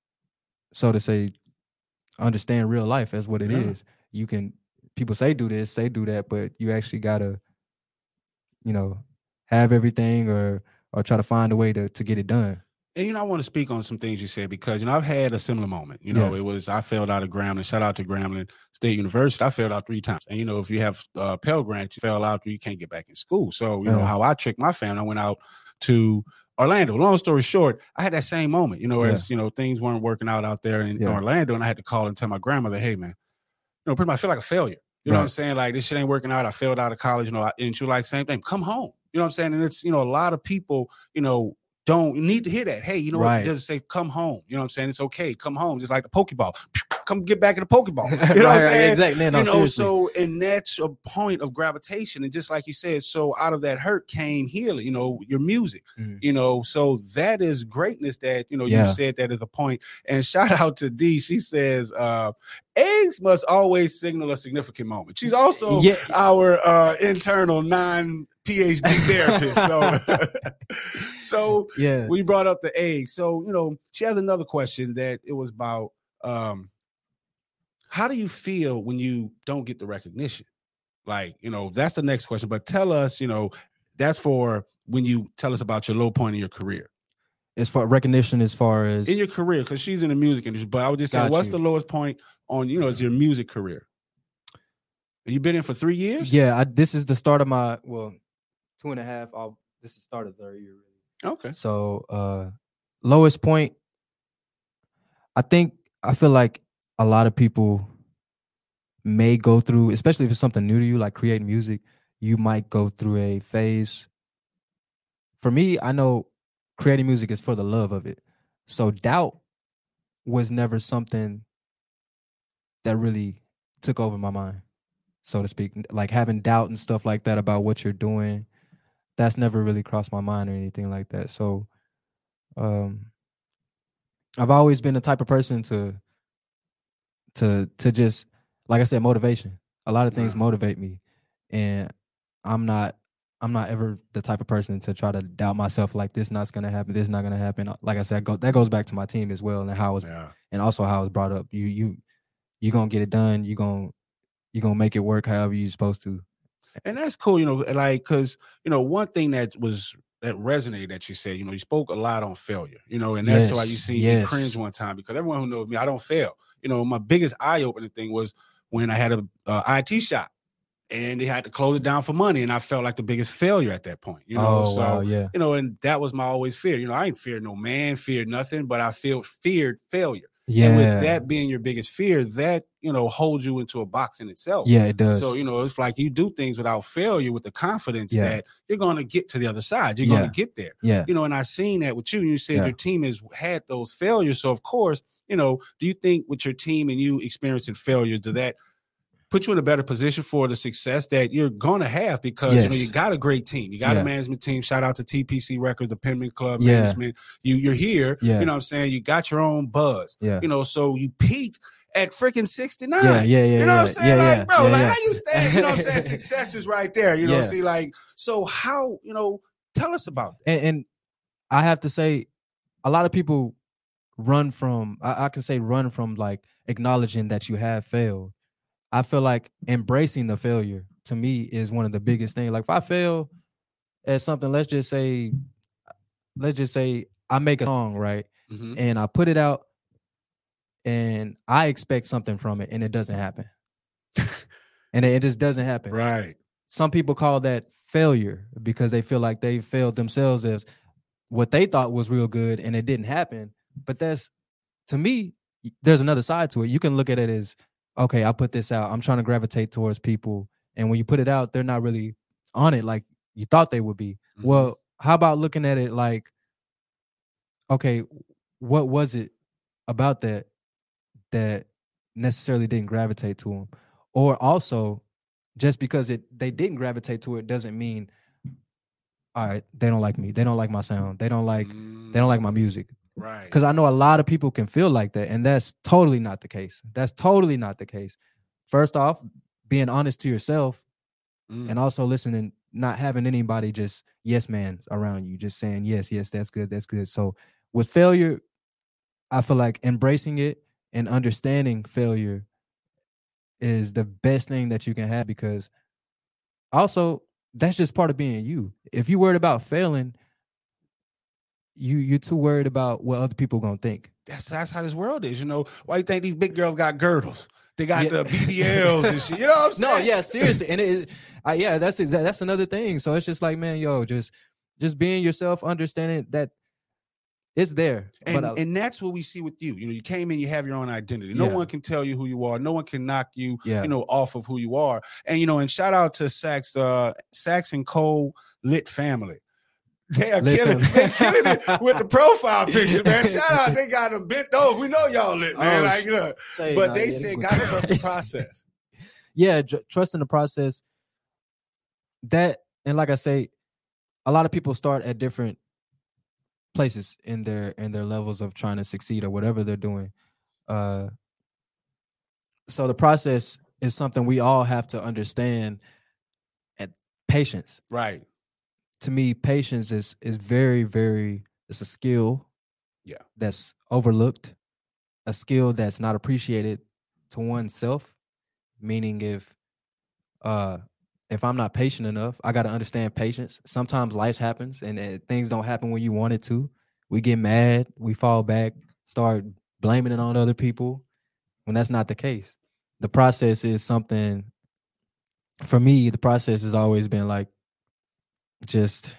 so to say, understand real life as what it is. You can, people say do this, say do that, but you actually got to, you know, have everything or try to find a way to get it done. And, you know, I want to speak on some things you said because, you know, I've had a similar moment. You know, I failed out of Grambling. Shout out to Grambling State University. I failed out 3 times. And, you know, if you have Pell Grant, you fail out, you can't get back in school. So, you know, how I tricked my family, I went out to Orlando. Long story short, I had that same moment, you know, as, you know, things weren't working out there in Orlando. And I had to call and tell my grandmother, hey, man, you know, pretty much I feel like a failure. You know what I'm saying? Like, this shit ain't working out. I failed out of college. You know, and she like, same thing, come home. You know what I'm saying? And it's, you know, a lot of people, you know, don't need to hear that. Hey, you know what? It doesn't say come home. You know what I'm saying? It's okay. Come home. Just like the Pokeball. Come get back in the Pokeball. You know what I'm saying? Exactly. No, you know, seriously. so, and that's a point of gravitation. And just like you said, so out of that hurt came healing, you know, your music, you know, so that is greatness that, you know, you said that is a point. And shout out to D. She says, eggs must always signal a significant moment. She's also our internal non-PhD therapist. So we brought up the eggs. So, you know, she has another question that it was about, how do you feel when you don't get the recognition? Like, you know, that's the next question. But tell us, you know, that's for when you tell us about your low point in your career. As far recognition, as far as in your career, because she's in the music industry. But I would just say, what's the lowest point on, you know, is your music career? You've been in for 3 years? Yeah, this is the start of my 2.5. This is the start of the 3rd year. Really. Okay. So lowest point, I feel like a lot of people may go through, especially if it's something new to you, like creating music, you might go through a phase. For me, I know creating music is for the love of it. So doubt was never something that really took over my mind, so to speak. Like having doubt and stuff like that about what you're doing, that's never really crossed my mind or anything like that. So I've always been the type of person to just, like I said, motivation. A lot of things motivate me, and I'm not ever the type of person to try to doubt myself. Like this not gonna happen. This not gonna happen. Like I said, that goes back to my team as well, and how I was, and also how I was brought up. You gonna get it done. You gonna make it work however you're supposed to. And that's cool, you know, like, because, you know, one thing that resonated that you said, you know, you spoke a lot on failure, you know, and that's why you see me cringe one time, because everyone who knows me, I don't fail. You know, my biggest eye-opening thing was when I had a IT shop and they had to close it down for money, and I felt like the biggest failure at that point, you know. You know, and that was my always fear. You know, I ain't feared no man, feared nothing, but I feared failure. Yeah. And with that being your biggest fear, that, you know, holds you into a box in itself. Yeah, it does. So, you know, it's like you do things without failure with the confidence that you're going to get to the other side. You're going to get there. Yeah. You know, and I seen that with you. You said your team has had those failures. So, of course, you know, do you think with your team and you experiencing failure, does that put you in a better position for the success that you're going to have? Because, you know, you got a great team. You got a management team. Shout out to TPC Records, the Penman Club management. You're here. You know what I'm saying? You got your own buzz. You know, so you peaked at freaking 69. You know what I'm saying? Like, bro, like how you stand? You know what I'm saying? Success is right there. You know, see, like, so how, you know, tell us about that. And I have to say, a lot of people run from like acknowledging that you have failed. I feel like embracing the failure to me is one of the biggest things. Like if I fail at something, let's just say I make a song, right? Mhm. And I put it out and I expect something from it and it doesn't happen. And it just doesn't happen. Right. Some people call that failure because they feel like they failed themselves as what they thought was real good and it didn't happen. But that's, to me, there's another side to it. You can look at it as, okay, I put this out. I'm trying to gravitate towards people. And when you put it out, they're not really on it like you thought they would be. Mhm. Well, how about looking at it like, okay, what was it about that necessarily didn't gravitate to them? Or also, just because they didn't gravitate to it doesn't mean, all right, they don't like me. They don't like my sound. They don't like my music. Right. Because I know a lot of people can feel like that, and that's totally not the case. That's totally not the case. First off, being honest to yourself, and also listening, not having anybody just yes man around you, just saying yes, that's good, that's good. So with failure, I feel like embracing it and understanding failure is the best thing that you can have, because also that's just part of being you. If you're worried about failing, you're too worried about what other people gonna think. That's how this world is. You know, why you think these big girls got girdles? They got the BBLs and shit. You know what I'm saying? No, yeah, seriously. And that's another thing. So it's just like, man, yo, just being yourself, understanding that it's there. And that's what we see with you. You know, you came in, you have your own identity. No one can tell you who you are. No one can knock you, you know, off of who you are. And, you know, and shout out to Sax and Cole Lit family. They are killing it with the profile picture, man. Shout out, they got them bent over. We know y'all lit, man. Like, look, but they said gotta trust the process. Yeah, trusting the process. That, and like I say, a lot of people start at different places in their levels of trying to succeed or whatever they're doing. So the process is something we all have to understand. And patience, right? To me, patience is very, very, it's a skill that's overlooked, a skill that's not appreciated to oneself. Meaning if I'm not patient enough, I got to understand patience. Sometimes life happens and things don't happen when you want it to. We get mad, we fall back, start blaming it on other people when that's not the case. The process is something, for me, the process has always been like, just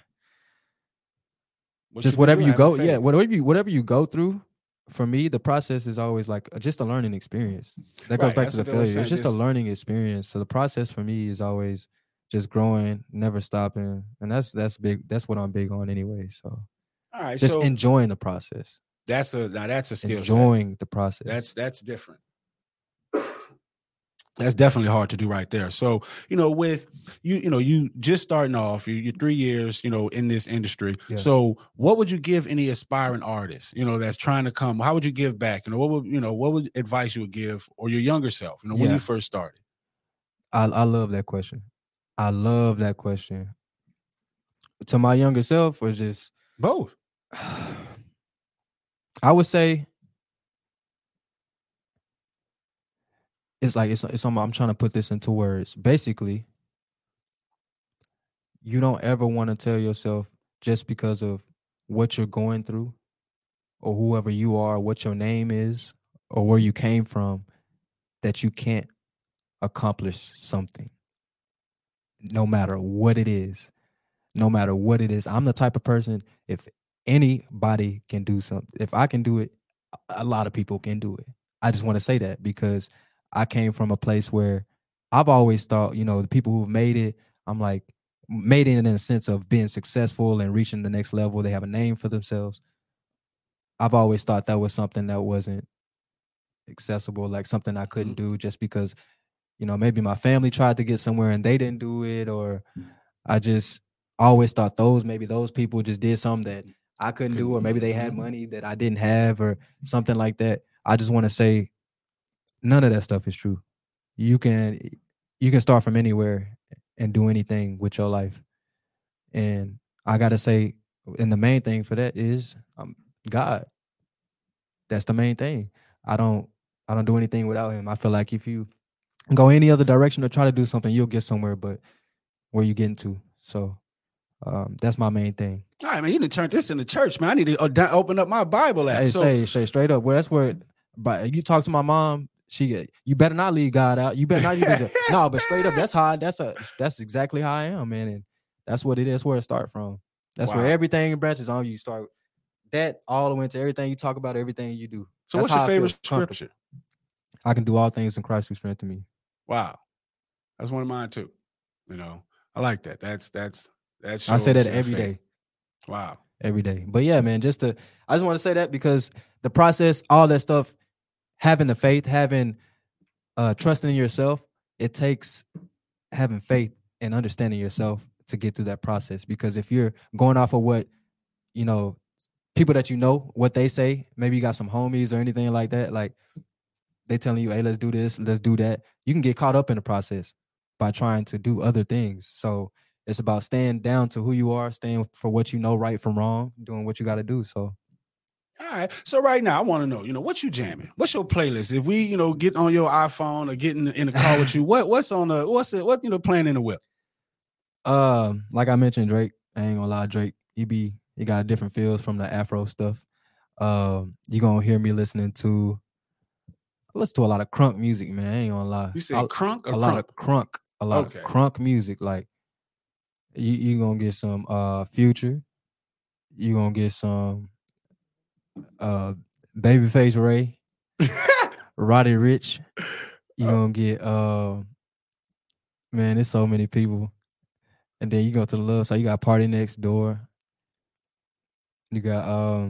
whatever you go, whatever you go through. For me, the process is always like just a learning experience. That goes back to the failure. It's just a learning experience. So the process for me is always just growing, never stopping, and that's big. That's what I'm big on anyway. So, all right, just enjoying the process. That's a skill. Enjoying the process. That's different. That's definitely hard to do right there. So, you know, with you just starting off, you're 3 years, you know, in this industry. Yeah. So what would you give any aspiring artist, you know, that's trying to come? How would you give back? You know, what would advice you would give, or your younger self, you know, when you first started? I love that question. I love that question. To my younger self, or just both? I would say it's like I'm trying to put this into words. Basically, you don't ever want to tell yourself just because of what you're going through or whoever you are, what your name is, or where you came from, that you can't accomplish something. No matter what it is. No matter what it is. I'm the type of person, if anybody can do something, if I can do it, a lot of people can do it. I just want to say that because I came from a place where I've always thought, you know, the people who've made it, I'm like, made it in a sense of being successful and reaching the next level. They have a name for themselves. I've always thought that was something that wasn't accessible, like something I couldn't do just because, you know, maybe my family tried to get somewhere and they didn't do it, or I just always thought maybe those people just did something that I couldn't do, or maybe they had money that I didn't have or something like that. I just want to say none of that stuff is true. You can start from anywhere and do anything with your life. And I got to say, and the main thing for that is God. That's the main thing. I don't do anything without him. I feel like if you go any other direction or try to do something, you'll get somewhere, but where you getting to. So that's my main thing. All right, man, you didn't turn this into church, man. I need to open up my Bible app. Hey, So, say straight up. Well, that's where, but you talk to my mom, you better not leave God out. You better not use it. No, but straight up, that's exactly how I am, man. And that's what it is, where it start from. That's where everything branches on. You start that all the way into everything you talk about, everything you do. So what's your favorite scripture? I can do all things in Christ who strengthens me. Wow. That's one of mine too. You know, I like that. That's I say that every day. Wow. Every day. But yeah, man, I just want to say that because the process, all that stuff, having the faith, having trusting in yourself, it takes having faith and understanding yourself to get through that process. Because if you're going off of what, people that what they say, maybe you got some homies or anything like that, like they telling you, hey, let's do this, let's do that. You can get caught up in the process by trying to do other things. So it's about staying down to who you are, staying for what you know right from wrong, doing what you got to do. So. All right. So right now, I want to know, what you jamming? What's your playlist? If we, get on your iPhone or get in the car with you, what's playing in the whip? Like I mentioned, Drake. I ain't gonna lie, Drake. He got different feels from the Afro stuff. You gonna hear me listening to a lot of crunk music, man. I ain't gonna lie. You said crunk or a lot of crunk, a lot of crunk music. Like you gonna get some Future. You gonna get some Babyface Ray, Roddy Ricch. You gonna get man, there's so many people. And then you go to the love, so you got Party Next Door. You got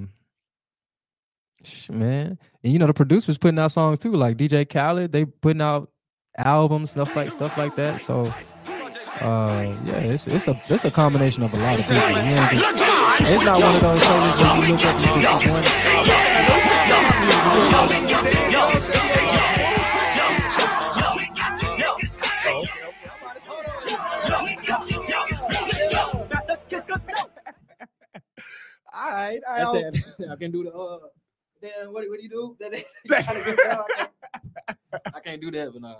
man, and the producers putting out songs too, like DJ Khaled. They putting out albums, stuff like that. So yeah, it's a combination of a lot of people. It's not one of those places where you look up and just one. All right. I can do the damn. What do you do? I can't do that, but nah.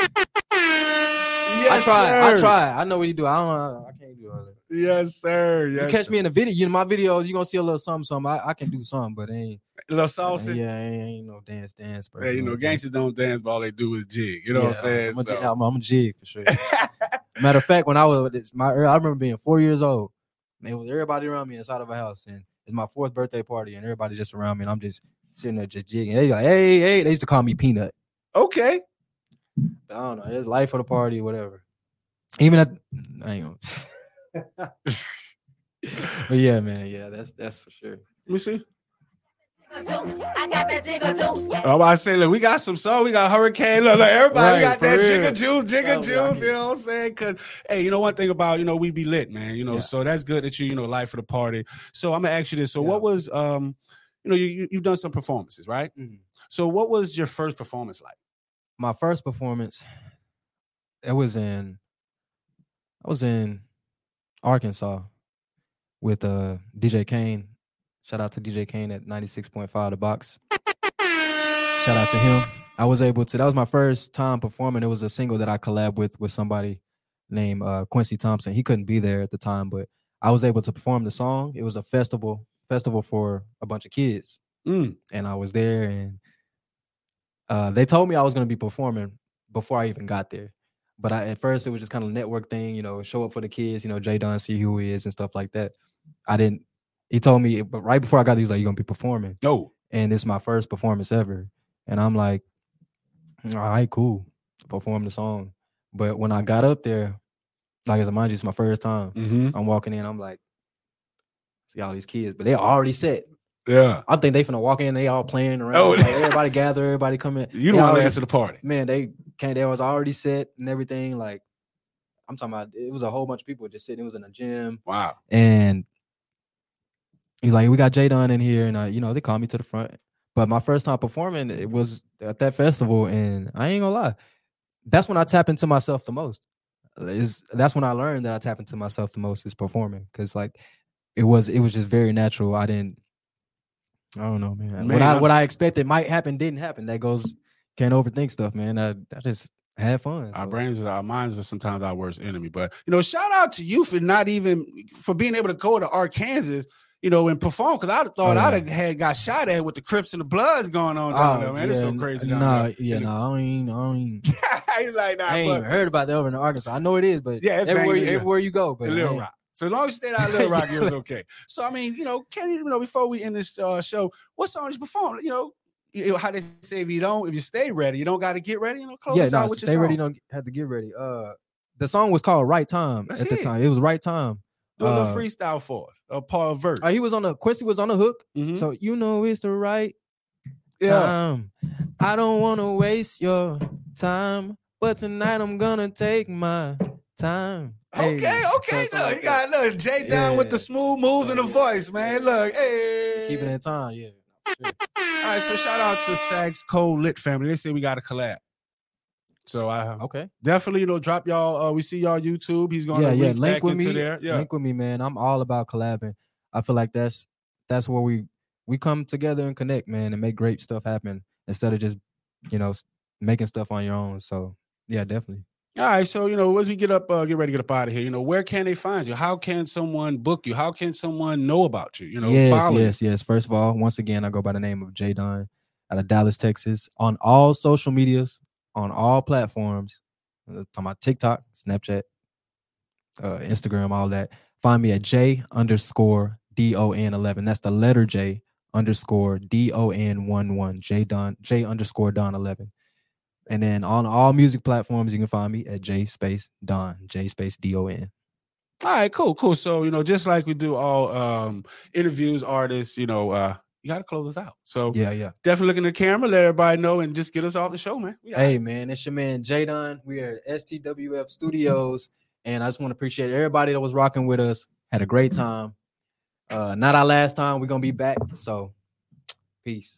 Yes, I try. I know what you do. I can't do all that. Yes, sir. Yes, you catch me in the video. My videos, you gonna see a little something. I can do something, but it ain't a little saucy. Yeah, ain't no dance. But hey, gangsters don't dance, but all they do is jig. You know what I'm saying? I'm a jig for sure. Matter of fact, when I remember being 4 years old. It was everybody around me inside of a house, and it's my 4th birthday party, and everybody just around me, and I'm just sitting there just jigging. They like, hey, they used to call me Peanut. Okay. But I don't know. It's life of the party, whatever. Even I ain't gonna. But yeah, man, yeah, that's for sure. Let me see. I got that jiggle juice. I'm about to say, look, we got some song. We got Hurricane. Look, everybody got that jiggle juice. You know what I'm saying? Because, hey, one thing about, we be lit, man. So that's good that you, life for the party. So I'm going to ask you this. So what was, you've done some performances, right? Mm-hmm. So what was your first performance like? My first performance, I was in Arkansas with DJ Kane. Shout out to DJ Kane at 96.5 The Box. Shout out to him. I was able to, that was my first time performing. It was a single that I collabed with somebody named Quincy Thompson. He couldn't be there at the time, but I was able to perform the song. It was a festival for a bunch of kids. And I was there, and they told me I was going to be performing before I even got there. But at first, it was just kind of a network thing, show up for the kids, Jay Dunn, see who he is and stuff like that. He told me, but right before I got there, he was like, you're going to be performing. No. And it's my first performance ever. And I'm like, all right, cool. Perform the song. But when I got up there, like, as a mind you, it's my first time. Mm-hmm. I'm walking in, I'm like, see all these kids, but they're already set. Yeah. I think they finna walk in, they all playing around. Oh, like, everybody gather, everybody come in. You don't want to answer the party. Man, they was already set and everything. Like, I'm talking about, it was a whole bunch of people just sitting. It was in a gym. Wow. And he's like, we got Jay Dunn in here. And, they called me to the front. But my first time performing, it was at that festival. And I ain't gonna lie, that's when I tap into myself the most. That's when I learned that I tap into myself the most is performing. Because, like, it was just very natural. I don't know, man. What I expected might happen didn't happen. That goes, can't overthink stuff, man. I just have fun. Our minds are sometimes our worst enemy. But, shout out to you for being able to go to Arkansas, and perform. Because I thought I'd have got shot at with the Crips and the Bloods going on down there, man. It's so crazy down there. I ain't. He's like, nah, I ain't even heard about that over in Arkansas. I know it is, but everywhere you go. But Little Rock. So as long as you stayed out of Little Rock, it was okay. So, I mean, Kenny, before we end this show, what song did you perform? How they say, if you stay ready, you don't got to get ready. Close us out with your stay song. ready, don't have to get ready. The song was called Right Time at the time. It was Right Time. Do a little freestyle for us, a part verse. Quincy was on the hook. Mm-hmm. So it's the right time. I don't want to waste your time, but tonight I'm gonna take my time. Okay. So you got Jay down with the smooth moves and the voice, man. Look, hey, keeping in time, yeah. Sure. All right, so shout out to Sags Cold Lit family. They say we got a collab. So definitely, drop y'all. We see y'all YouTube. He's going to link with me. There. Yeah, link with me, man. I'm all about collabing. I feel like that's where we come together and connect, man, and make great stuff happen instead of just making stuff on your own. So yeah, definitely. All right, so as we get ready to get up out of here, where can they find you? How can someone book you? How can someone know about you? Yes. First of all, once again, I go by the name of J Don out of Dallas, Texas, on all social medias, on all platforms. I'm talking about TikTok, Snapchat, Instagram, all that. Find me at J_DON11. That's the letter J _DON11. J_Don11. And then on all music platforms, you can find me at J_Don, J_DON. All right, cool. So, just like we do all interviews, artists, you got to close us out. So yeah. Definitely look in the camera, let everybody know, and just get us off the show, man. Hey, man, it's your man, J Don. We are at STWF Studios, and I just want to appreciate everybody that was rocking with us. Had a great time. Not our last time. We're going to be back. So, peace.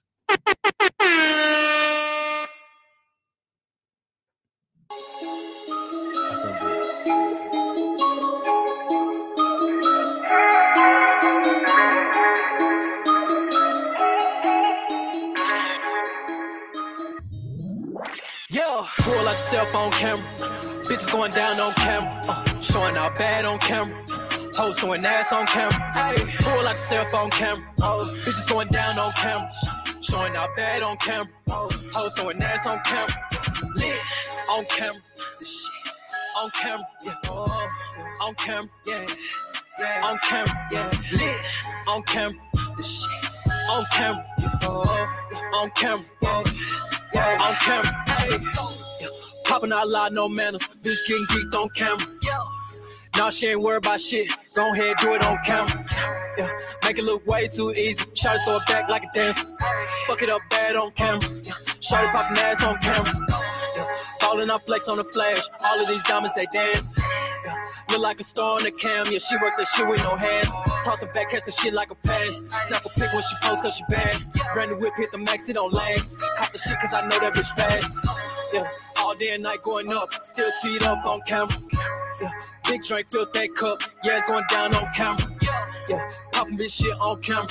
Pull like cell phone camera. Bitches going down on camera. Showing out bad on camera. Hoes doing ass on camera. Ay, pull like cell phone camera. Bitches going down on camera. Showing out bad on camera. Hoes doing ass on camera. Lit on camera. The shit on camera. Yeah. On camera. Yeah. On camera. Yeah. Lit on camera. The shit on camera. On camera. Yeah. On camera. Ay. Popping out loud, no manners. Bitch getting geeked on camera. Nah, she ain't worried about shit. Go ahead, do it on camera. Yeah. Make it look way too easy. Shot it, throw it back like a dancer. Fuck it up bad on camera. Shot it, popping ass on camera. Falling out flex on the flash. All of these diamonds, they dance. Look like a star on the cam. Yeah, she work that shit with no hands. Toss her back, catch the shit like a pass. Snap a pic when she post cause she bad. Brand new whip, hit the max, it don't lag. Cop the shit cause I know that bitch fast. Yeah. All day and night going up, still teed up on camera. Yeah. Big drink, filled that cup, yeah, it's going down on camera. Yeah, popping bitch shit on camera,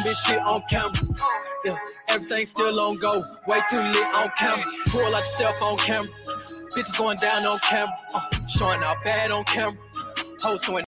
Yeah, everything still on go, way too lit on camera. Pull like cell phone camera, bitches going down on camera. Showing out bad on camera, hoes doing